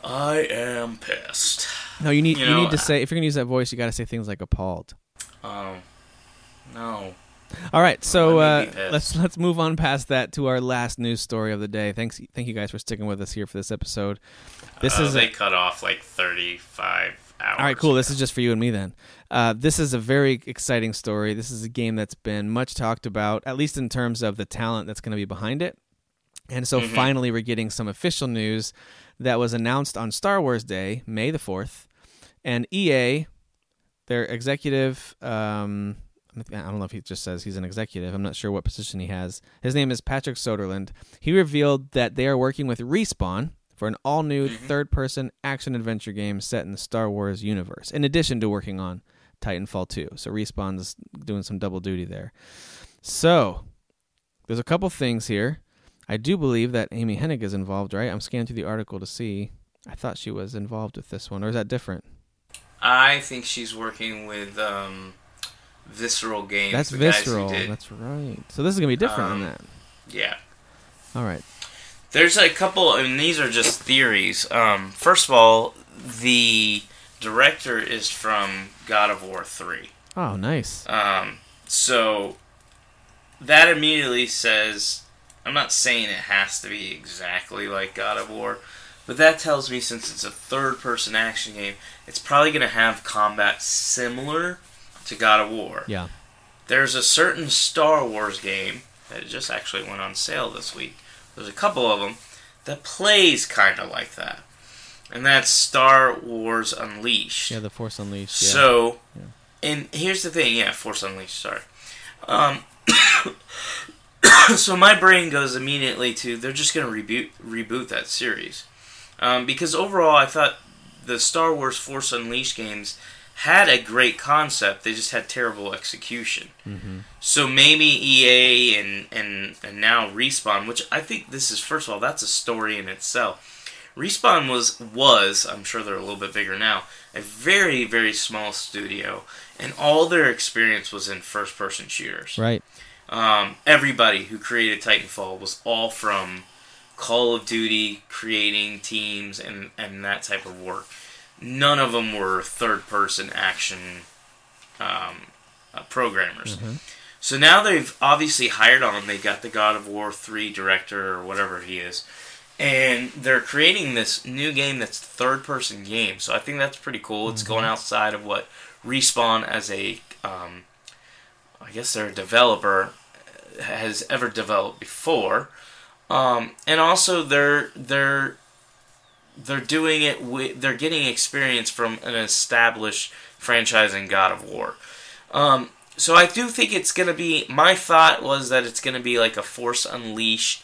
I am pissed. No, you need You you, know, need to say, if you're gonna use that voice, you got to say things like appalled. Um, no. All right, so Let me uh, be pissed. let's let's move on past that to our last news story of the day. Thanks, thank you guys for sticking with us here for this episode. This Uh, is they a, cut off like thirty-five hours. all right, cool. This is just for you and me then. Uh, this is a very exciting story. This is a game that's been much talked about, at least in terms of the talent that's going to be behind it. And so Mm-hmm. finally, we're getting some official news that was announced on Star Wars Day, May the fourth, and E A, their executive. Um, I don't know if he just says he's an executive. I'm not sure what position he has. His name is Patrick Soderlund. He revealed that they are working with Respawn for an all-new Mm-hmm. third-person action-adventure game set in the Star Wars universe, in addition to working on Titanfall two. So Respawn's doing some double duty there. So there's a couple things here. I do believe that Amy Hennig is involved, right? I'm scanning through the article to see. I thought she was involved with this one, or is that different? I think she's working with um, Visceral Games. That's the guys who Visceral. did- That's right. So this is gonna be different Um, than that. Yeah. All right. There's a couple, and these are just theories. Um, first of all, the director is from God of War three. Oh, nice. Um, so that immediately says, I'm not saying it has to be exactly like God of War, but that tells me since it's a third-person action game, it's probably going to have combat similar to God of War. Yeah. There's a certain Star Wars game that just actually went on sale this week. There's a couple of them that plays kind of like that. And that's Star Wars Unleashed. Yeah, the Force Unleashed. Yeah. So, Yeah. and here's the thing, yeah, Force Unleashed, sorry. Um, so my brain goes immediately to, they're just going to reboot reboot that series. Um, because overall, I thought the Star Wars Force Unleashed games had a great concept, they just had terrible execution. Mm-hmm. So maybe E A and, and, and now Respawn, which I think this is, first of all, that's a story in itself. Respawn was, was, I'm sure they're a little bit bigger now, a very, very small studio, and all their experience was in first-person shooters. Right. Um, everybody who created Titanfall was all from Call of Duty, creating teams, and, and that type of work. None of them were third-person action um, uh, programmers. Mm-hmm. So now they've obviously hired on, they got the God of War three director, or whatever he is, and they're creating this new game that's third-person game. So I think that's pretty cool. It's Mm-hmm. going outside of what Respawn as a, um, I guess they're a developer, has ever developed before. Um, and also they're they're they're doing it with, they're getting experience from an established franchise in God of War. Um, so I do think it's going to be, my thought was that it's going to be like a Force Unleashed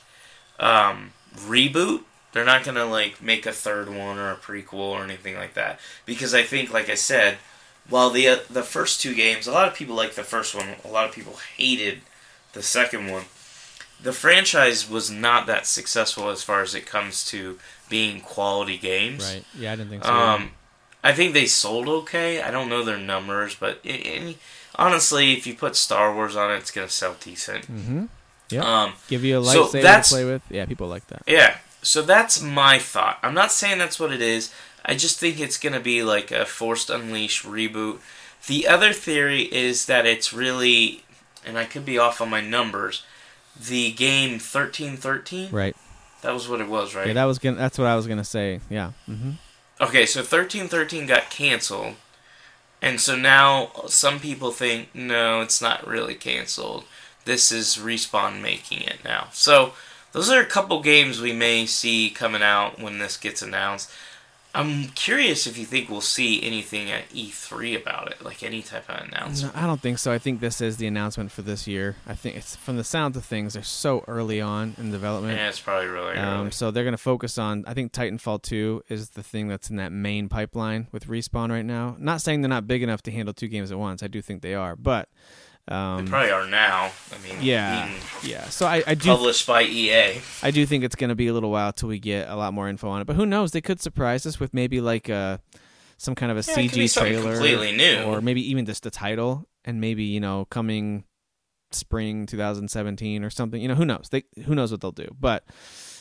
um, reboot. They're not going to like make a third one or a prequel or anything like that. Because I think, like I said, while the uh, the first two games, a lot of people liked the first one, a lot of people hated the second one. The franchise was not that successful as far as it comes to being quality games. Right. Yeah, I didn't think so. Um, I think they sold okay. I don't know their numbers, but it, it, honestly, if you put Star Wars on it, it's going to sell decent. mm-hmm. Yeah. Um, Give you a so lightsaber that's- to play with. Yeah, people like that. yeah, so that's my thought. I'm not saying that's what it is. I just think it's going to be like a Force Unleashed reboot. The other theory is that it's really, and I could be off on my numbers, the game thirteen thirteen? Right. That was what it was, right? Yeah, that was gonna. That's what I was gonna say. Yeah. Mm-hmm. Okay, so thirteen thirteen got canceled, and so now some people think, no, it's not really canceled. This is Respawn making it now. So those are a couple games we may see coming out when this gets announced. I'm curious if you think we'll see anything at E three about it, like any type of No, announcement. I don't think so. I think this is the announcement for this year. I think it's from the sound of things. They're so early on in development. Yeah, it's probably really early. Um, so they're going to focus on, I think Titanfall two is the thing that's in that main pipeline with Respawn right now. Not saying they're not big enough to handle two games at once. I do think they are. But, um, they probably are now. I mean, yeah, being yeah. So I, I do published by E A. I do think it's going to be a little while till we get a lot more info on it. But who knows? They could surprise us with maybe like a, some kind of a Yeah, it could C G be something trailer. completely new. Or maybe even just the title. And maybe, you know, coming spring twenty seventeen or something. You know, who knows? They Who knows what they'll do. But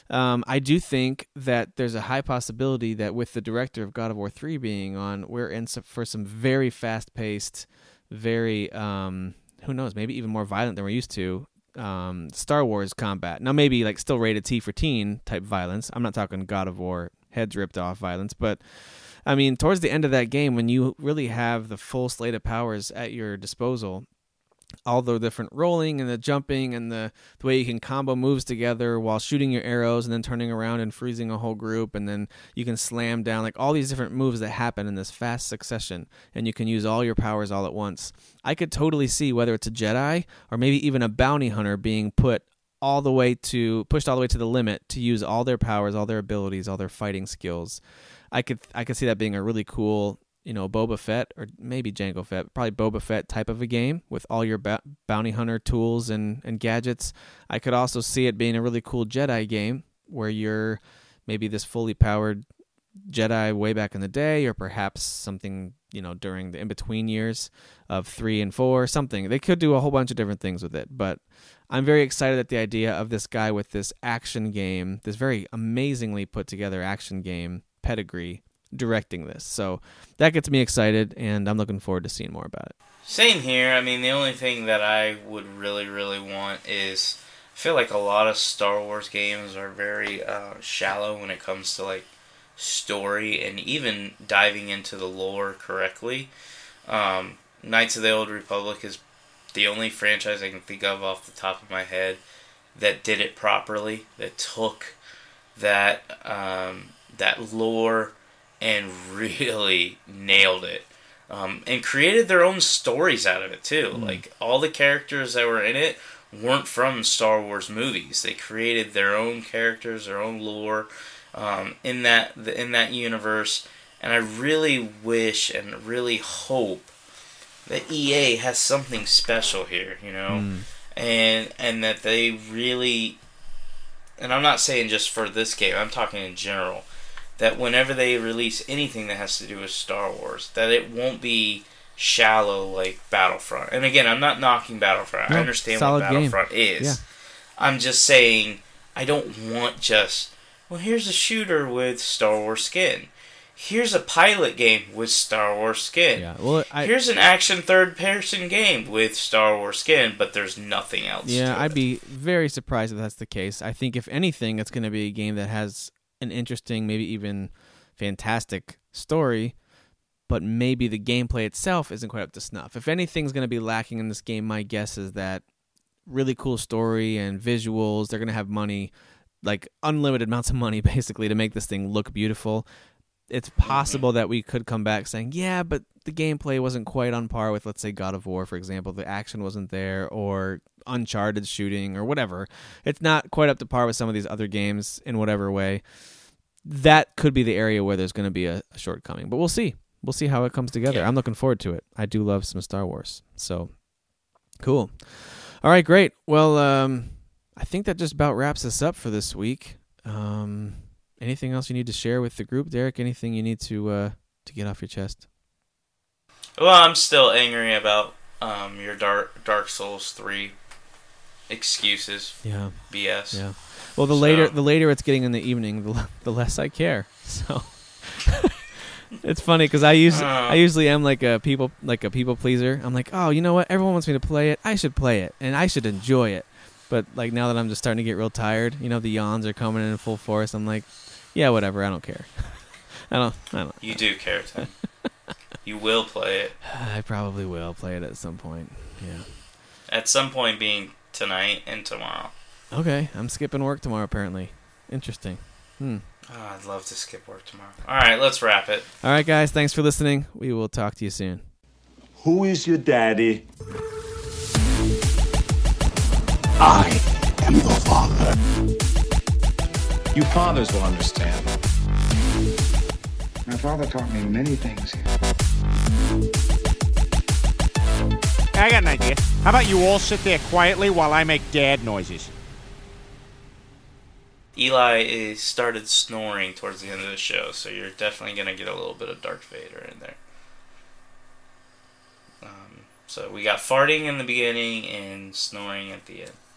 Um, I do think that there's a high possibility that with the director of God of War three being on, we're in some, for some very fast-paced, very, um, who knows, maybe even more violent than we're used to, um, Star Wars combat. Now, maybe like still rated T for teen type violence. I'm not talking God of War heads ripped off violence, but I mean, towards the end of that game, when you really have the full slate of powers at your disposal, all the different rolling and the jumping and the, the way you can combo moves together while shooting your arrows and then turning around and freezing a whole group, and then you can slam down, like all these different moves that happen in this fast succession, and you can use all your powers all at once. I could totally see whether it's a Jedi or maybe even a bounty hunter being put all the way to, pushed all the way to the limit to use all their powers, all their abilities, all their fighting skills. I could I could see that being a really cool, you know, Boba Fett or maybe Jango Fett, probably Boba Fett type of a game with all your ba- bounty hunter tools and, and gadgets. I could also see it being a really cool Jedi game where you're maybe this fully powered Jedi way back in the day, or perhaps something, you know, during the in-between years of three and four, something. They could do a whole bunch of different things with it, but I'm very excited at the idea of this guy with this action game, this very amazingly put together action game pedigree, directing this. So that gets me excited, and I'm looking forward to seeing more about it. Same here. I mean, the only thing that I would really, really want is, I feel like a lot of Star Wars games are very uh, shallow when it comes to like story and even diving into the lore correctly. Um, Knights of the Old Republic is the only franchise I can think of off the top of my head that did it properly, that took that um, that lore and really nailed it, um, and created their own stories out of it too. Mm. Like all the characters that were in it weren't from Star Wars movies. They created their own characters, their own lore um, in that in that universe. And I really wish and really hope that E A has something special here, you know, mm. and and that they really. And I'm not saying just for this game. I'm talking in general. That whenever they release anything that has to do with Star Wars, that it won't be shallow like Battlefront. And again, I'm not knocking Battlefront. No, I understand what Battlefront game. is. Yeah. I'm just saying I don't want just, well, here's a shooter with Star Wars skin. Here's a pilot game with Star Wars skin. Yeah, well, I, here's an action third-person game with Star Wars skin, but there's nothing else yeah, to I'd it. be very surprised if that's the case. I think, if anything, it's going to be a game that has an interesting, maybe even fantastic story, but maybe the gameplay itself isn't quite up to snuff. If anything's going to be lacking in this game, my guess is that really cool story and visuals. They're going to have money, like unlimited amounts of money, basically, to make this thing look beautiful. It's possible that we could come back saying, yeah, but the gameplay wasn't quite on par with, let's say, God of War, for example. The action wasn't there, or Uncharted shooting, or whatever. It's not quite up to par with some of these other games in whatever way. That could be the area where there's going to be a, a shortcoming. But we'll see. We'll see how it comes together. Yeah. I'm looking forward to it. I do love some Star Wars. So, cool. All right, great. Well, um, I think that just about wraps us up for this week. Um... Anything else you need to share with the group, Derek? Anything you need to uh, to get off your chest? Well, I'm still angry about um, your Dark Dark Souls three excuses. Yeah. B S. Yeah. Well, the so. later the later it's getting in the evening, the, the less I care. So it's funny because I use uh, I usually am like a people like a people pleaser. I'm like, oh, you know what? Everyone wants me to play it. I should play it, and I should enjoy it. But like now that I'm just starting to get real tired, you know, the yawns are coming in full force. I'm like, yeah, whatever. I don't care. I don't. I don't. You do care, Tim. You will play it. I probably will play it at some point. Yeah. At some point, being tonight and tomorrow. Okay, I'm skipping work tomorrow. Apparently, interesting. Hmm. Oh, I'd love to skip work tomorrow. All right, let's wrap it. All right, guys. Thanks for listening. We will talk to you soon. Who is your daddy? I am your father. You fathers will understand. My father taught me many things. I got an idea. How about you all sit there quietly while I make dad noises? Eli is started snoring towards the end of the show, so you're definitely going to get a little bit of Darth Vader in there. Um, so we got farting in the beginning and snoring at the end.